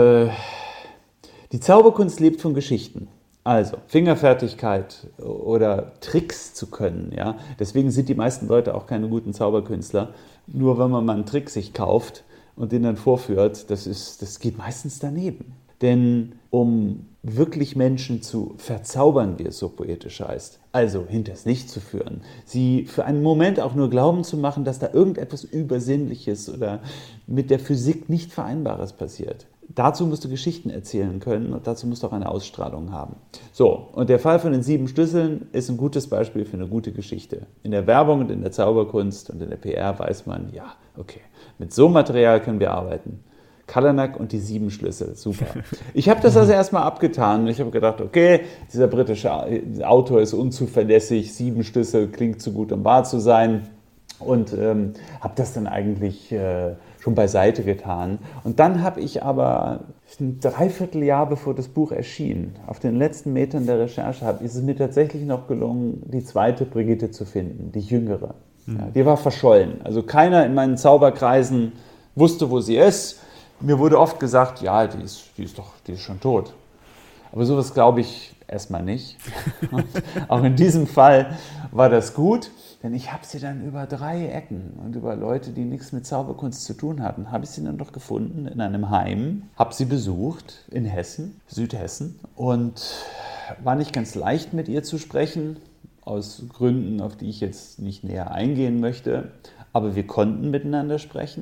Speaker 3: die Zauberkunst lebt von Geschichten. Also, Fingerfertigkeit oder Tricks zu können, ja. Deswegen sind die meisten Leute auch keine guten Zauberkünstler. Nur wenn man mal einen Trick sich kauft und den dann vorführt, das geht meistens daneben. Denn um wirklich Menschen zu verzaubern, wie es so poetisch heißt, also hinters Licht zu führen, sie für einen Moment auch nur glauben zu machen, dass da irgendetwas Übersinnliches oder mit der Physik nicht Vereinbares passiert. Dazu musst du Geschichten erzählen können und dazu musst du auch eine Ausstrahlung haben. So, und der Fall von den 7 Schlüsseln ist ein gutes Beispiel für eine gute Geschichte. In der Werbung und in der Zauberkunst und in der PR weiß man, ja, okay, mit so Material können wir arbeiten. Kalanak und die 7 Schlüssel, super. Ich habe das also erstmal abgetan und ich habe gedacht, okay, dieser britische Autor ist unzuverlässig, 7 Schlüssel klingt zu gut, um wahr zu sein. Und habe das dann eigentlich schon beiseite getan. Und dann habe ich aber ein Dreivierteljahr, bevor das Buch erschien, auf den letzten Metern der Recherche, ist es mir tatsächlich noch gelungen, die zweite Brigitte zu finden, die jüngere. Ja, die war verschollen. Also keiner in meinen Zauberkreisen wusste, wo sie ist. Mir wurde oft gesagt, ja, die ist schon tot. Aber sowas glaube ich erstmal nicht. Und auch in diesem Fall war das gut. Denn ich habe sie dann über 3 Ecken und über Leute, die nichts mit Zauberkunst zu tun hatten, habe ich sie dann doch gefunden in einem Heim, habe sie besucht in Hessen, Südhessen, und war nicht ganz leicht mit ihr zu sprechen, aus Gründen, auf die ich jetzt nicht näher eingehen möchte. Aber wir konnten miteinander sprechen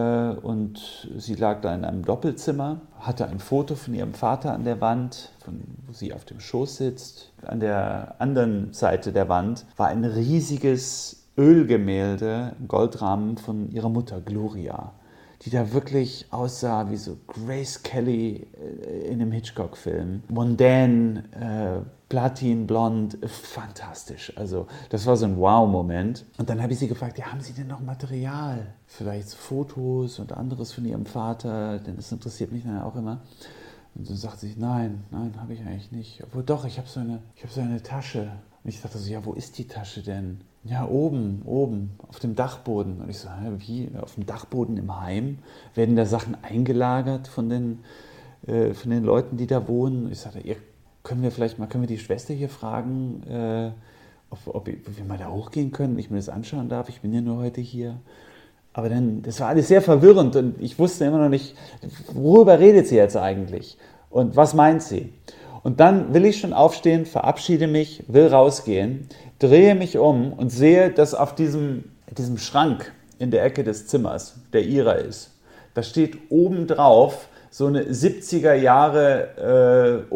Speaker 3: und sie lag da in einem Doppelzimmer, hatte ein Foto von ihrem Vater an der Wand, wo sie auf dem Schoß sitzt. An der anderen Seite der Wand war ein riesiges Ölgemälde, ein Goldrahmen von ihrer Mutter Gloria, die da wirklich aussah wie so Grace Kelly in einem Hitchcock-Film. Mondän, platinblond, fantastisch. Also das war so ein Wow-Moment. Und dann habe ich sie gefragt, ja, haben Sie denn noch Material? Vielleicht so Fotos und anderes von Ihrem Vater, denn das interessiert mich dann auch immer. Und dann sagt sie, nein, habe ich eigentlich nicht. Obwohl doch, ich habe so eine Tasche. Und ich dachte so, ja, wo ist die Tasche denn? Ja, oben, auf dem Dachboden. Und ich so, wie, auf dem Dachboden im Heim? Werden da Sachen eingelagert von den Leuten, die da wohnen? Ich sagte, können wir die Schwester hier fragen, ob wir mal da hochgehen können, ich mir das anschauen darf? Ich bin ja nur heute hier. Aber dann, das war alles sehr verwirrend und ich wusste immer noch nicht, worüber redet sie jetzt eigentlich? Und was meint sie? Und dann will ich schon aufstehen, verabschiede mich, will rausgehen, drehe mich um und sehe, dass auf diesem Schrank in der Ecke des Zimmers, der ihrer ist, da steht oben drauf so eine 70er Jahre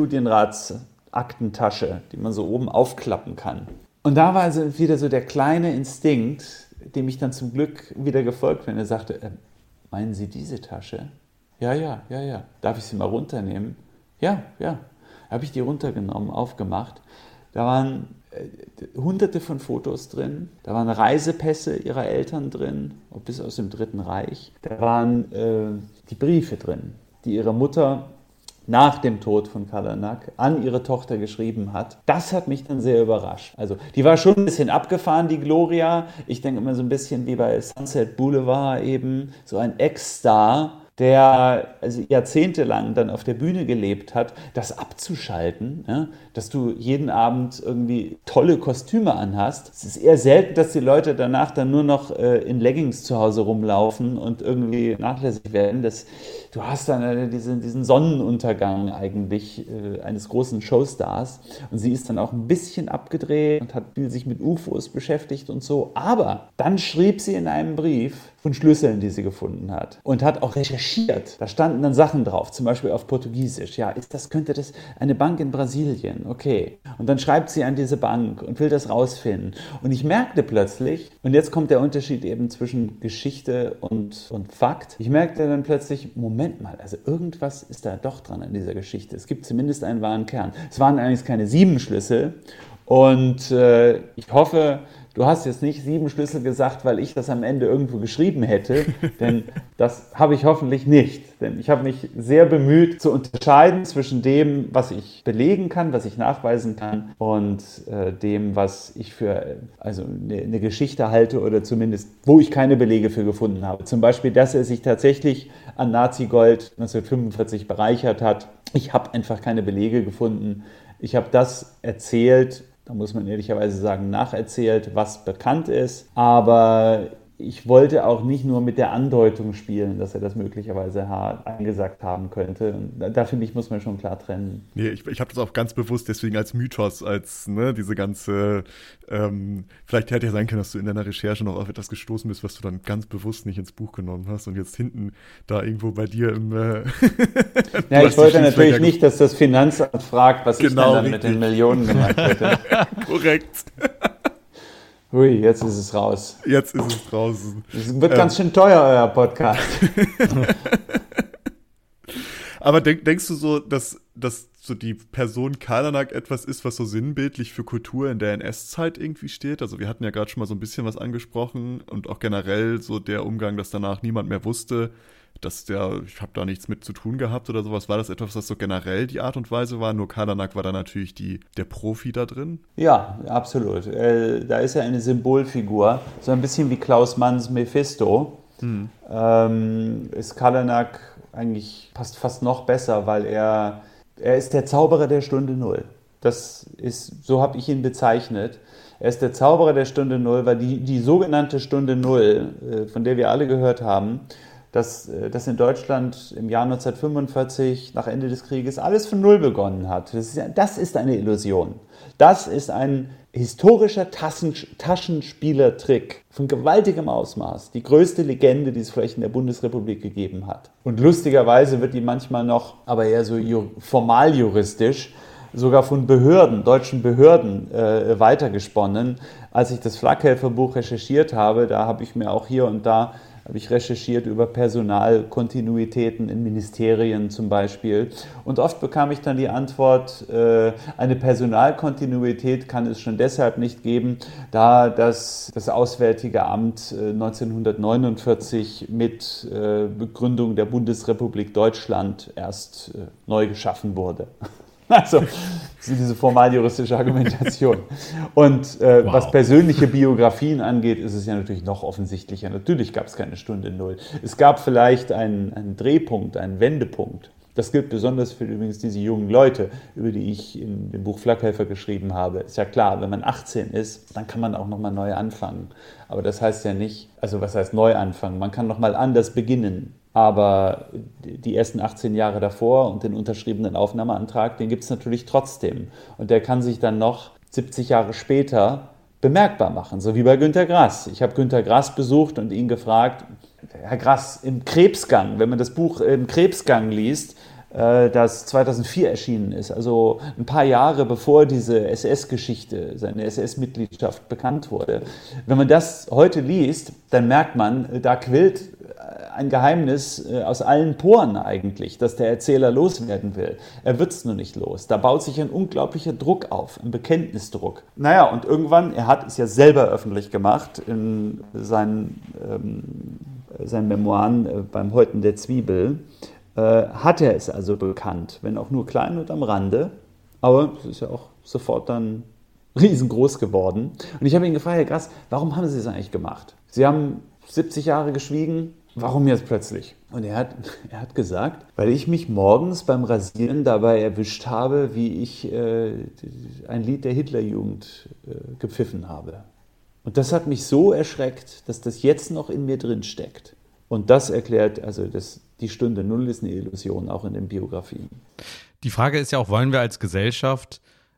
Speaker 3: Oberstudienratsaktentasche, die man so oben aufklappen kann. Und da war also wieder so der kleine Instinkt, dem ich dann zum Glück wieder gefolgt bin. Er sagte, meinen Sie diese Tasche? Ja. Darf ich sie mal runternehmen? Ja. Habe ich die runtergenommen, aufgemacht. Da waren hunderte von Fotos drin. Da waren Reisepässe ihrer Eltern drin, bis aus dem Dritten Reich. Da waren die Briefe drin, die ihre Mutter nach dem Tod von Kalanak an ihre Tochter geschrieben hat. Das hat mich dann sehr überrascht. Also die war schon ein bisschen abgefahren, die Gloria. Ich denke immer so ein bisschen wie bei Sunset Boulevard eben, so ein Ex-Star, der also jahrzehntelang dann auf der Bühne gelebt hat, das abzuschalten, ja, dass du jeden Abend irgendwie tolle Kostüme anhast. Es ist eher selten, dass die Leute danach dann nur noch in Leggings zu Hause rumlaufen und irgendwie nachlässig werden. Du hast dann diesen Sonnenuntergang eigentlich eines großen Showstars und sie ist dann auch ein bisschen abgedreht und hat viel sich mit UFOs beschäftigt und so. Aber dann schrieb sie in einem Brief von Schlüsseln, die sie gefunden hat und hat auch recherchiert. Da standen dann Sachen drauf, zum Beispiel auf Portugiesisch. Ja, könnte das eine Bank in Brasilien? Okay. Und dann schreibt sie an diese Bank und will das rausfinden. Und ich merkte plötzlich, und jetzt kommt der Unterschied eben zwischen Geschichte und Fakt, ich merkte dann plötzlich, Moment mal, also irgendwas ist da doch dran an dieser Geschichte. Es gibt zumindest einen wahren Kern. Es waren eigentlich keine 7 Schlüssel und ich hoffe, du hast jetzt nicht 7 Schlüssel gesagt, weil ich das am Ende irgendwo geschrieben hätte, denn das habe ich hoffentlich nicht. Denn ich habe mich sehr bemüht zu unterscheiden zwischen dem, was ich belegen kann, was ich nachweisen kann und dem, was ich für eine Geschichte halte oder zumindest, wo ich keine Belege für gefunden habe. Zum Beispiel, dass er sich tatsächlich an Nazi-Gold 1945 bereichert hat. Ich habe einfach keine Belege gefunden. Ich habe das erzählt, da muss man ehrlicherweise sagen, nacherzählt, was bekannt ist. Aber ich wollte auch nicht nur mit der Andeutung spielen, dass er das möglicherweise eingesagt haben könnte. Und da finde ich, muss man schon klar trennen.
Speaker 1: Nee, ich habe das auch ganz bewusst deswegen als Mythos, als diese ganze, vielleicht hätte ja sein können, dass du in deiner Recherche noch auf etwas gestoßen bist, was du dann ganz bewusst nicht ins Buch genommen hast und jetzt hinten da irgendwo bei dir im
Speaker 3: Ja, ich wollte natürlich nicht, dass das Finanzamt fragt, was ich dann mit den Millionen gemacht hätte.
Speaker 1: Korrekt.
Speaker 3: Ui, jetzt ist es raus.
Speaker 1: Jetzt ist es draußen.
Speaker 3: Es wird ganz schön teuer, euer Podcast.
Speaker 1: Aber denkst du so, dass so die Person Kalanak etwas ist, was so sinnbildlich für Kultur in der NS-Zeit irgendwie steht? Also wir hatten ja gerade schon mal so ein bisschen was angesprochen und auch generell so der Umgang, dass danach niemand mehr wusste, ich habe da nichts mit zu tun gehabt oder sowas. War das etwas, was so generell die Art und Weise war? Nur Kalanak war da natürlich der Profi da drin?
Speaker 3: Ja, absolut. Da ist er eine Symbolfigur, so ein bisschen wie Klaus Manns Mephisto. Ist Kalanak eigentlich passt fast noch besser, weil er ist der Zauberer der Stunde Null. So habe ich ihn bezeichnet. Er ist der Zauberer der Stunde Null, weil die sogenannte Stunde Null, von der wir alle gehört haben, dass in Deutschland im Jahr 1945 nach Ende des Krieges alles von Null begonnen hat. Das ist eine Illusion. Das ist ein historischer Taschenspielertrick von gewaltigem Ausmaß. Die größte Legende, die es vielleicht in der Bundesrepublik gegeben hat. Und lustigerweise wird die manchmal noch, aber eher so formal juristisch, sogar von deutschen Behörden weitergesponnen. Als ich das Flakhelferbuch recherchiert habe, da habe ich mir auch hier und da recherchiert über Personalkontinuitäten in Ministerien zum Beispiel. Und oft bekam ich dann die Antwort, eine Personalkontinuität kann es schon deshalb nicht geben, da das Auswärtige Amt 1949 mit Begründung der Bundesrepublik Deutschland erst neu geschaffen wurde. Also diese formaljuristische Argumentation. Und was persönliche Biografien angeht, ist es ja natürlich noch offensichtlicher. Natürlich gab es keine Stunde Null. Es gab vielleicht einen Drehpunkt, einen Wendepunkt. Das gilt besonders für übrigens diese jungen Leute, über die ich in dem Buch Flakhelfer geschrieben habe. Ist ja klar, wenn man 18 ist, dann kann man auch nochmal neu anfangen. Aber das heißt ja nicht, also was heißt neu anfangen? Man kann nochmal anders beginnen. Aber die ersten 18 Jahre davor und den unterschriebenen Aufnahmeantrag, den gibt es natürlich trotzdem. Und der kann sich dann noch 70 Jahre später bemerkbar machen, so wie bei Günter Grass. Ich habe Günter Grass besucht und ihn gefragt, Herr Grass, im Krebsgang, wenn man das Buch im Krebsgang liest, das 2004 erschienen ist, also ein paar Jahre bevor diese SS-Geschichte, seine SS-Mitgliedschaft bekannt wurde. Wenn man das heute liest, dann merkt man, da quillt ein Geheimnis aus allen Poren eigentlich, das der Erzähler loswerden will. Er wird es nur nicht los. Da baut sich ein unglaublicher Druck auf, ein Bekenntnisdruck. Naja, und irgendwann, er hat es ja selber öffentlich gemacht in seinen Memoiren beim Häuten der Zwiebel, hat er es also bekannt, wenn auch nur klein und am Rande, aber es ist ja auch sofort dann riesengroß geworden. Und ich habe ihn gefragt, Herr Grass, warum haben Sie es eigentlich gemacht? Sie haben 70 Jahre geschwiegen, warum jetzt plötzlich? Und er hat gesagt, weil ich mich morgens beim Rasieren dabei erwischt habe, wie ich ein Lied der Hitlerjugend gepfiffen habe. Und das hat mich so erschreckt, dass das jetzt noch in mir drin steckt. Und das erklärt, also die Stunde Null ist eine Illusion, auch in den Biografien.
Speaker 2: Die Frage ist ja auch, wollen wir als Gesellschaft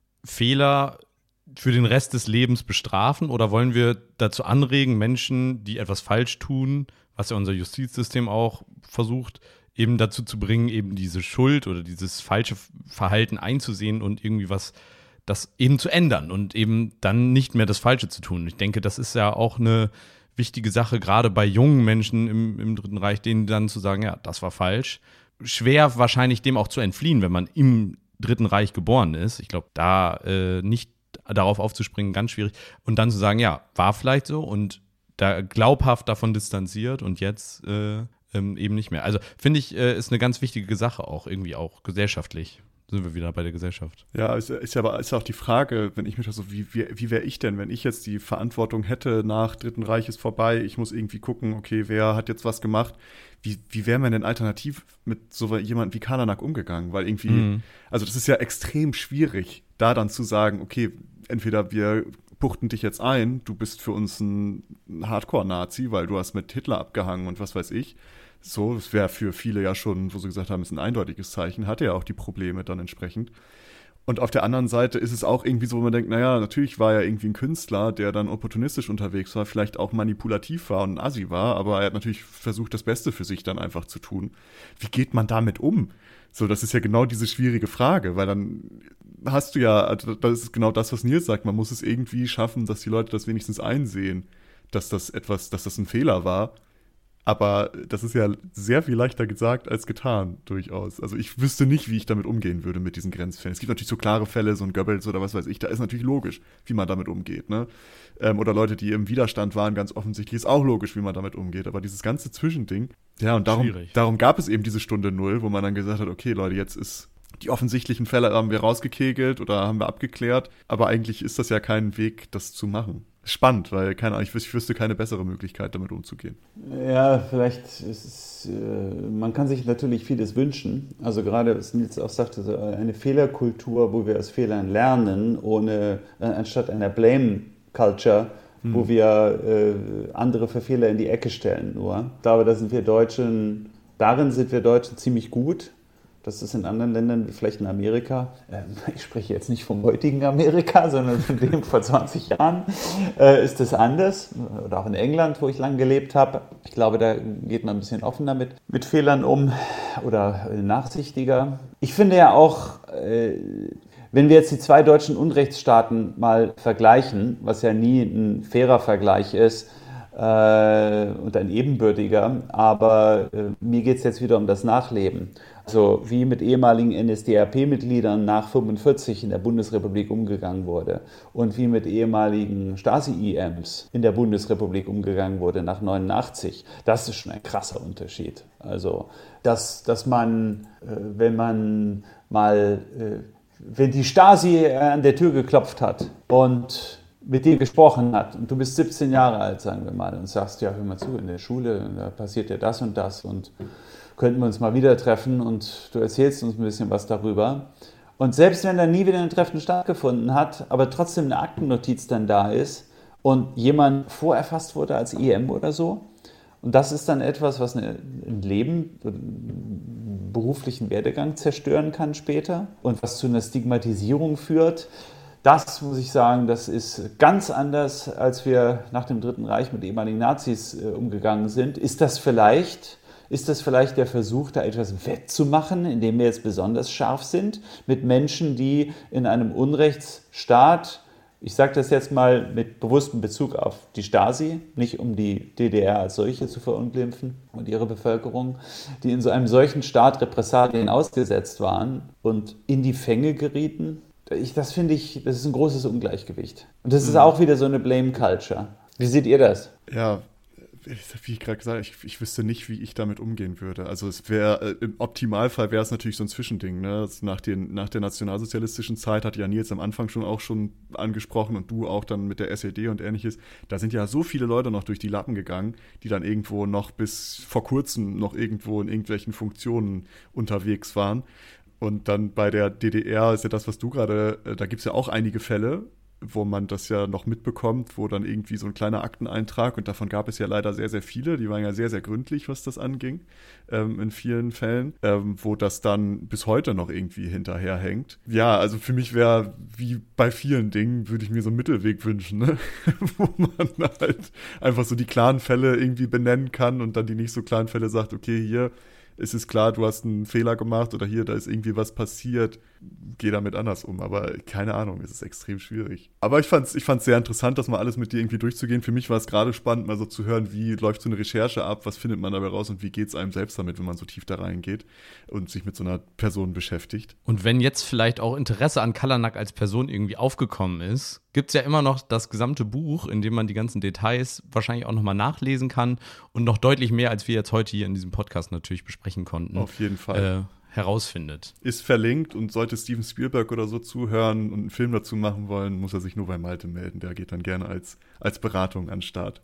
Speaker 2: Fehler für den Rest des Lebens bestrafen oder wollen wir dazu anregen, Menschen, die etwas falsch tun, was ja unser Justizsystem auch versucht, eben dazu zu bringen, eben diese Schuld oder dieses falsche Verhalten einzusehen und irgendwie das eben zu ändern und eben dann nicht mehr das Falsche zu tun. Ich denke, das ist ja auch eine wichtige Sache, gerade bei jungen Menschen im Dritten Reich, denen dann zu sagen, ja, das war falsch. Schwer wahrscheinlich dem auch zu entfliehen, wenn man im Dritten Reich geboren ist. Ich glaube, da nicht darauf aufzuspringen, ganz schwierig. Und dann zu sagen, ja, war vielleicht so und da glaubhaft davon distanziert und jetzt eben nicht mehr. Also finde ich, ist eine ganz wichtige Sache auch, irgendwie auch gesellschaftlich. Sind wir wieder bei der Gesellschaft.
Speaker 1: Ja, ist auch die Frage, wenn ich mich so, wie wäre ich denn, wenn ich jetzt die Verantwortung hätte, nach Dritten Reich ist vorbei, ich muss irgendwie gucken, okay, wer hat jetzt was gemacht, wie wäre man denn alternativ mit so jemandem wie Kalanak umgegangen? Weil irgendwie, also das ist ja extrem schwierig, da dann zu sagen, okay, entweder wir buchten dich jetzt ein, du bist für uns ein Hardcore-Nazi, weil du hast mit Hitler abgehangen und was weiß ich. So, das wäre für viele ja schon, wo sie gesagt haben, ist ein eindeutiges Zeichen, hatte ja auch die Probleme dann entsprechend. Und auf der anderen Seite ist es auch irgendwie so, wo man denkt, naja, natürlich war er irgendwie ein Künstler, der dann opportunistisch unterwegs war, vielleicht auch manipulativ war und ein Assi war, aber er hat natürlich versucht, das Beste für sich dann einfach zu tun. Wie geht man damit um? So, das ist ja genau diese schwierige Frage, weil dann hast du ja, also das ist genau das, was Nils sagt, man muss es irgendwie schaffen, dass die Leute das wenigstens einsehen, dass das ein Fehler war. Aber das ist ja sehr viel leichter gesagt als getan, durchaus. Also ich wüsste nicht, wie ich damit umgehen würde mit diesen Grenzfällen. Es gibt natürlich so klare Fälle, so ein Goebbels oder was weiß ich, da ist natürlich logisch, wie man damit umgeht, ne? Oder Leute, die im Widerstand waren, ganz offensichtlich ist auch logisch, wie man damit umgeht. Aber dieses ganze Zwischending, ja, und darum gab es eben diese Stunde Null, wo man dann gesagt hat, okay, Leute, jetzt ist die offensichtlichen Fälle haben wir rausgekegelt oder haben wir abgeklärt, aber eigentlich ist das ja kein Weg, das zu machen. Spannend, weil ich wüsste keine bessere Möglichkeit, damit umzugehen.
Speaker 3: Ja, vielleicht ist es, man kann sich natürlich vieles wünschen. Also gerade, was Nils auch sagte, so eine Fehlerkultur, wo wir aus Fehlern lernen, anstatt einer Blame-Culture, wo wir andere für Fehler in die Ecke stellen nur. Ich glaube, darin sind wir Deutschen ziemlich gut. Das ist in anderen Ländern, vielleicht in Amerika, ich spreche jetzt nicht vom heutigen Amerika, sondern von dem vor 20 Jahren, ist das anders. Oder auch in England, wo ich lange gelebt habe. Ich glaube, da geht man ein bisschen offener mit Fehlern um oder nachsichtiger. Ich finde ja auch, wenn wir jetzt die zwei deutschen Unrechtsstaaten mal vergleichen, was ja nie ein fairer Vergleich ist, und ein ebenbürtiger, aber mir geht es jetzt wieder um das Nachleben. Also wie mit ehemaligen NSDAP-Mitgliedern nach 1945 in der Bundesrepublik umgegangen wurde und wie mit ehemaligen Stasi-IMs in der Bundesrepublik umgegangen wurde nach 1989. Das ist schon ein krasser Unterschied. Also dass man, wenn man mal wenn die Stasi an der Tür geklopft hat und mit dir gesprochen hat und du bist 17 Jahre alt, sagen wir mal, und sagst, ja, hör mal zu, in der Schule, da passiert ja das und könnten wir uns mal wieder treffen und du erzählst uns ein bisschen was darüber. Und selbst wenn da nie wieder ein Treffen stattgefunden hat, aber trotzdem eine Aktennotiz dann da ist und jemand vorerfasst wurde als EM oder so, und das ist dann etwas, was ein Leben, einen beruflichen Werdegang zerstören kann später und was zu einer Stigmatisierung führt. Das muss ich sagen, das ist ganz anders, als wir nach dem Dritten Reich mit ehemaligen Nazis umgegangen sind. Ist das vielleicht der Versuch, da etwas wettzumachen, indem wir jetzt besonders scharf sind mit Menschen, die in einem Unrechtsstaat, ich sage das jetzt mal mit bewusstem Bezug auf die Stasi, nicht um die DDR als solche zu verunglimpfen und ihre Bevölkerung, die in so einem solchen Staat Repressalien ausgesetzt waren und in die Fänge gerieten. Das finde ich, das ist ein großes Ungleichgewicht. Und das ist auch wieder so eine Blame-Culture. Wie seht ihr das?
Speaker 1: Ja, wie ich gerade gesagt habe, ich wüsste nicht, wie ich damit umgehen würde. Also es wäre, im Optimalfall wäre es natürlich so ein Zwischending. Ne? Nach der nationalsozialistischen Zeit hat ja Nils am Anfang schon angesprochen und du auch dann mit der SED und ähnliches. Da sind ja so viele Leute noch durch die Lappen gegangen, die dann irgendwo noch bis vor kurzem noch irgendwo in irgendwelchen Funktionen unterwegs waren. Und dann bei der DDR ist ja das, was du gerade, da gibt es ja auch einige Fälle, wo man das ja noch mitbekommt, wo dann irgendwie so ein kleiner Akteneintrag, und davon gab es ja leider sehr, sehr viele, die waren ja sehr, sehr gründlich, was das anging, in vielen Fällen, wo das dann bis heute noch irgendwie hinterherhängt. Ja, also für mich wäre, wie bei vielen Dingen, würde ich mir so einen Mittelweg wünschen, ne? Wo man halt einfach so die klaren Fälle irgendwie benennen kann und dann die nicht so klaren Fälle sagt, okay, hier, es ist klar, du hast einen Fehler gemacht oder hier, da ist irgendwie was passiert, geh damit anders um. Aber keine Ahnung, es ist extrem schwierig. Aber ich fand's sehr interessant, das mal alles mit dir irgendwie durchzugehen. Für mich war es gerade spannend, mal so zu hören, wie läuft so eine Recherche ab, was findet man dabei raus und wie geht's einem selbst damit, wenn man so tief da reingeht und sich mit so einer Person beschäftigt.
Speaker 2: Und wenn jetzt vielleicht auch Interesse an Kalanak als Person irgendwie aufgekommen ist, gibt es ja immer noch das gesamte Buch, in dem man die ganzen Details wahrscheinlich auch nochmal nachlesen kann und noch deutlich mehr, als wir jetzt heute hier in diesem Podcast natürlich besprechen konnten.
Speaker 1: Auf jeden Fall.
Speaker 2: Herausfindet.
Speaker 1: Ist verlinkt, und sollte Steven Spielberg oder so zuhören und einen Film dazu machen wollen, muss er sich nur bei Malte melden. Der geht dann gerne als Beratung an den Start.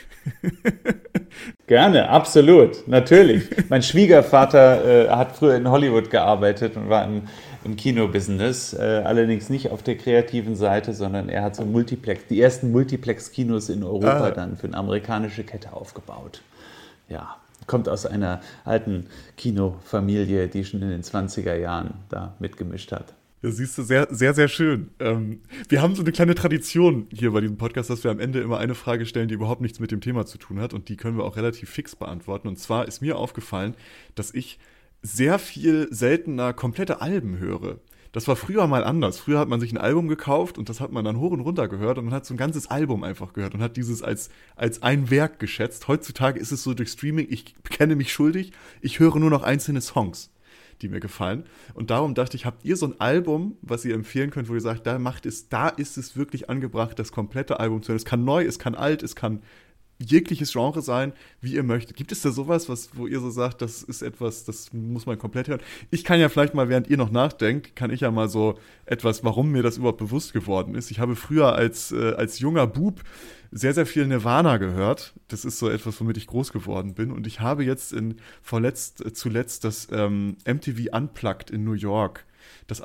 Speaker 3: Gerne, absolut, natürlich. Mein Schwiegervater hat früher in Hollywood gearbeitet und war im Kinobusiness, allerdings nicht auf der kreativen Seite, sondern er hat so die ersten Multiplex-Kinos in Europa dann für eine amerikanische Kette aufgebaut. Ja. Kommt aus einer alten Kinofamilie, die schon in den 20er Jahren da mitgemischt hat.
Speaker 1: Ja, siehst du, sehr, sehr, sehr schön. Wir haben so eine kleine Tradition hier bei diesem Podcast, dass wir am Ende immer eine Frage stellen, die überhaupt nichts mit dem Thema zu tun hat, und die können wir auch relativ fix beantworten. Und zwar ist mir aufgefallen, dass ich sehr viel seltener komplette Alben höre. Das war früher mal anders. Früher hat man sich ein Album gekauft und das hat man dann hoch und runter gehört und man hat so ein ganzes Album einfach gehört und hat dieses als ein Werk geschätzt. Heutzutage ist es so durch Streaming, ich bekenne mich schuldig, ich höre nur noch einzelne Songs, die mir gefallen. Und darum dachte ich, habt ihr so ein Album, was ihr empfehlen könnt, wo ihr sagt, da ist es wirklich angebracht, das komplette Album zu hören. Es kann neu, es kann alt, es kann jegliches Genre sein, wie ihr möchtet. Gibt es da sowas, wo ihr so sagt, das ist etwas, das muss man komplett hören? Ich kann ja vielleicht mal, während ihr noch nachdenkt, kann ich ja mal so etwas, warum mir das überhaupt bewusst geworden ist. Ich habe früher als junger Bub sehr, sehr viel Nirvana gehört. Das ist so etwas, womit ich groß geworden bin. Und ich habe jetzt zuletzt das MTV Unplugged in New York, das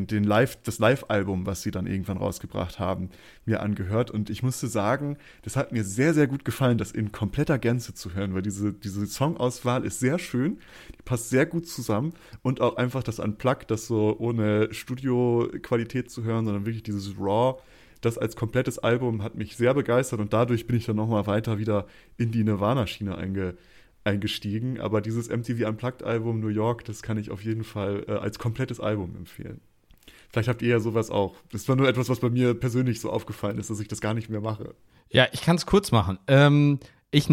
Speaker 1: Live-Album, was sie dann irgendwann rausgebracht haben, mir angehört. Und ich musste sagen, das hat mir sehr, sehr gut gefallen, das in kompletter Gänze zu hören, weil diese Songauswahl ist sehr schön, die passt sehr gut zusammen, und auch einfach das Unplugged, das so ohne Studio-Qualität zu hören, sondern wirklich dieses Raw, das als komplettes Album hat mich sehr begeistert, und dadurch bin ich dann nochmal weiter wieder in die Nirvana-Schiene eingestiegen, aber dieses MTV Unplugged-Album New York, das kann ich auf jeden Fall als komplettes Album empfehlen. Vielleicht habt ihr ja sowas auch. Das war nur etwas, was bei mir persönlich so aufgefallen ist, dass ich das gar nicht mehr mache.
Speaker 2: Ja, ich kann es kurz machen. Ich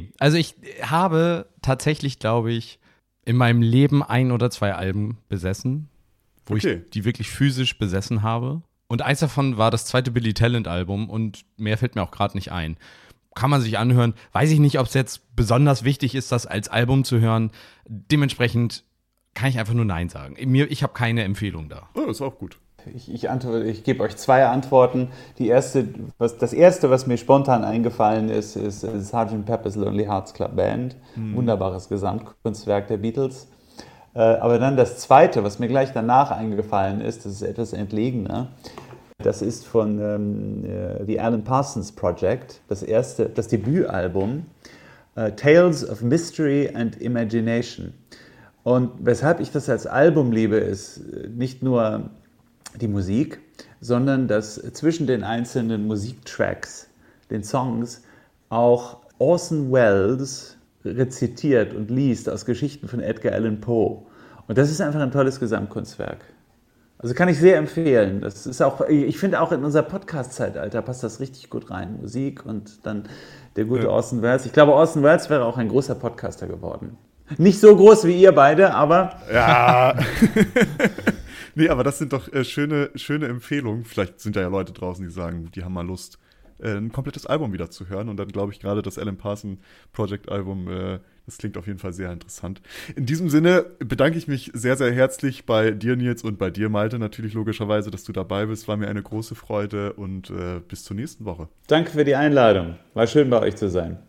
Speaker 2: habe tatsächlich, glaube ich, in meinem Leben 1 oder 2 Alben besessen, wo ich die wirklich physisch besessen habe. Und eins davon war das zweite Billy Talent-Album, und mehr fällt mir auch gerade nicht ein. Kann man sich anhören. Weiß ich nicht, ob es jetzt besonders wichtig ist, das als Album zu hören. Dementsprechend kann ich einfach nur Nein sagen. Ich habe keine Empfehlung da.
Speaker 1: Oh, ist auch gut.
Speaker 3: Ich gebe euch 2 Antworten. Das erste, was mir spontan eingefallen ist Sgt. Pepper's Lonely Hearts Club Band. Wunderbares Gesamtkunstwerk der Beatles. Aber dann das zweite, was mir gleich danach eingefallen ist, das ist etwas entlegener. Das ist von The Alan Parsons Project, das Debütalbum Tales of Mystery and Imagination. Und weshalb ich das als Album liebe, ist nicht nur die Musik, sondern dass zwischen den einzelnen Musiktracks, den Songs, auch Orson Welles rezitiert und liest aus Geschichten von Edgar Allan Poe. Und das ist einfach ein tolles Gesamtkunstwerk. Also kann ich sehr empfehlen. Das ist auch, ich finde auch in unser Podcast-Zeitalter passt das richtig gut rein. Musik und dann der gute Orson Welles. Ich glaube, Orson Welles wäre auch ein großer Podcaster geworden. Nicht so groß wie ihr beide, aber...
Speaker 1: Ja... Nee, aber das sind doch schöne Empfehlungen. Vielleicht sind da ja Leute draußen, die sagen, die haben mal Lust, ein komplettes Album wieder zu hören. Und dann glaube ich gerade das Alan Parsons Project Album, das klingt auf jeden Fall sehr interessant. In diesem Sinne bedanke ich mich sehr, sehr herzlich bei dir, Nils, und bei dir, Malte, natürlich logischerweise, dass du dabei bist. War mir eine große Freude und bis zur nächsten Woche.
Speaker 3: Danke für die Einladung. War schön, bei euch zu sein.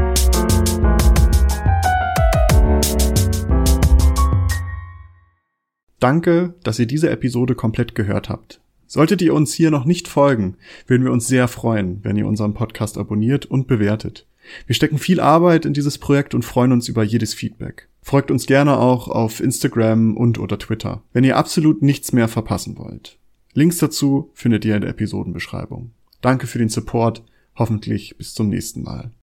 Speaker 1: Danke, dass ihr diese Episode komplett gehört habt. Solltet ihr uns hier noch nicht folgen, würden wir uns sehr freuen, wenn ihr unseren Podcast abonniert und bewertet. Wir stecken viel Arbeit in dieses Projekt und freuen uns über jedes Feedback. Folgt uns gerne auch auf Instagram und/oder Twitter, wenn ihr absolut nichts mehr verpassen wollt. Links dazu findet ihr in der Episodenbeschreibung. Danke für den Support, hoffentlich bis zum nächsten Mal.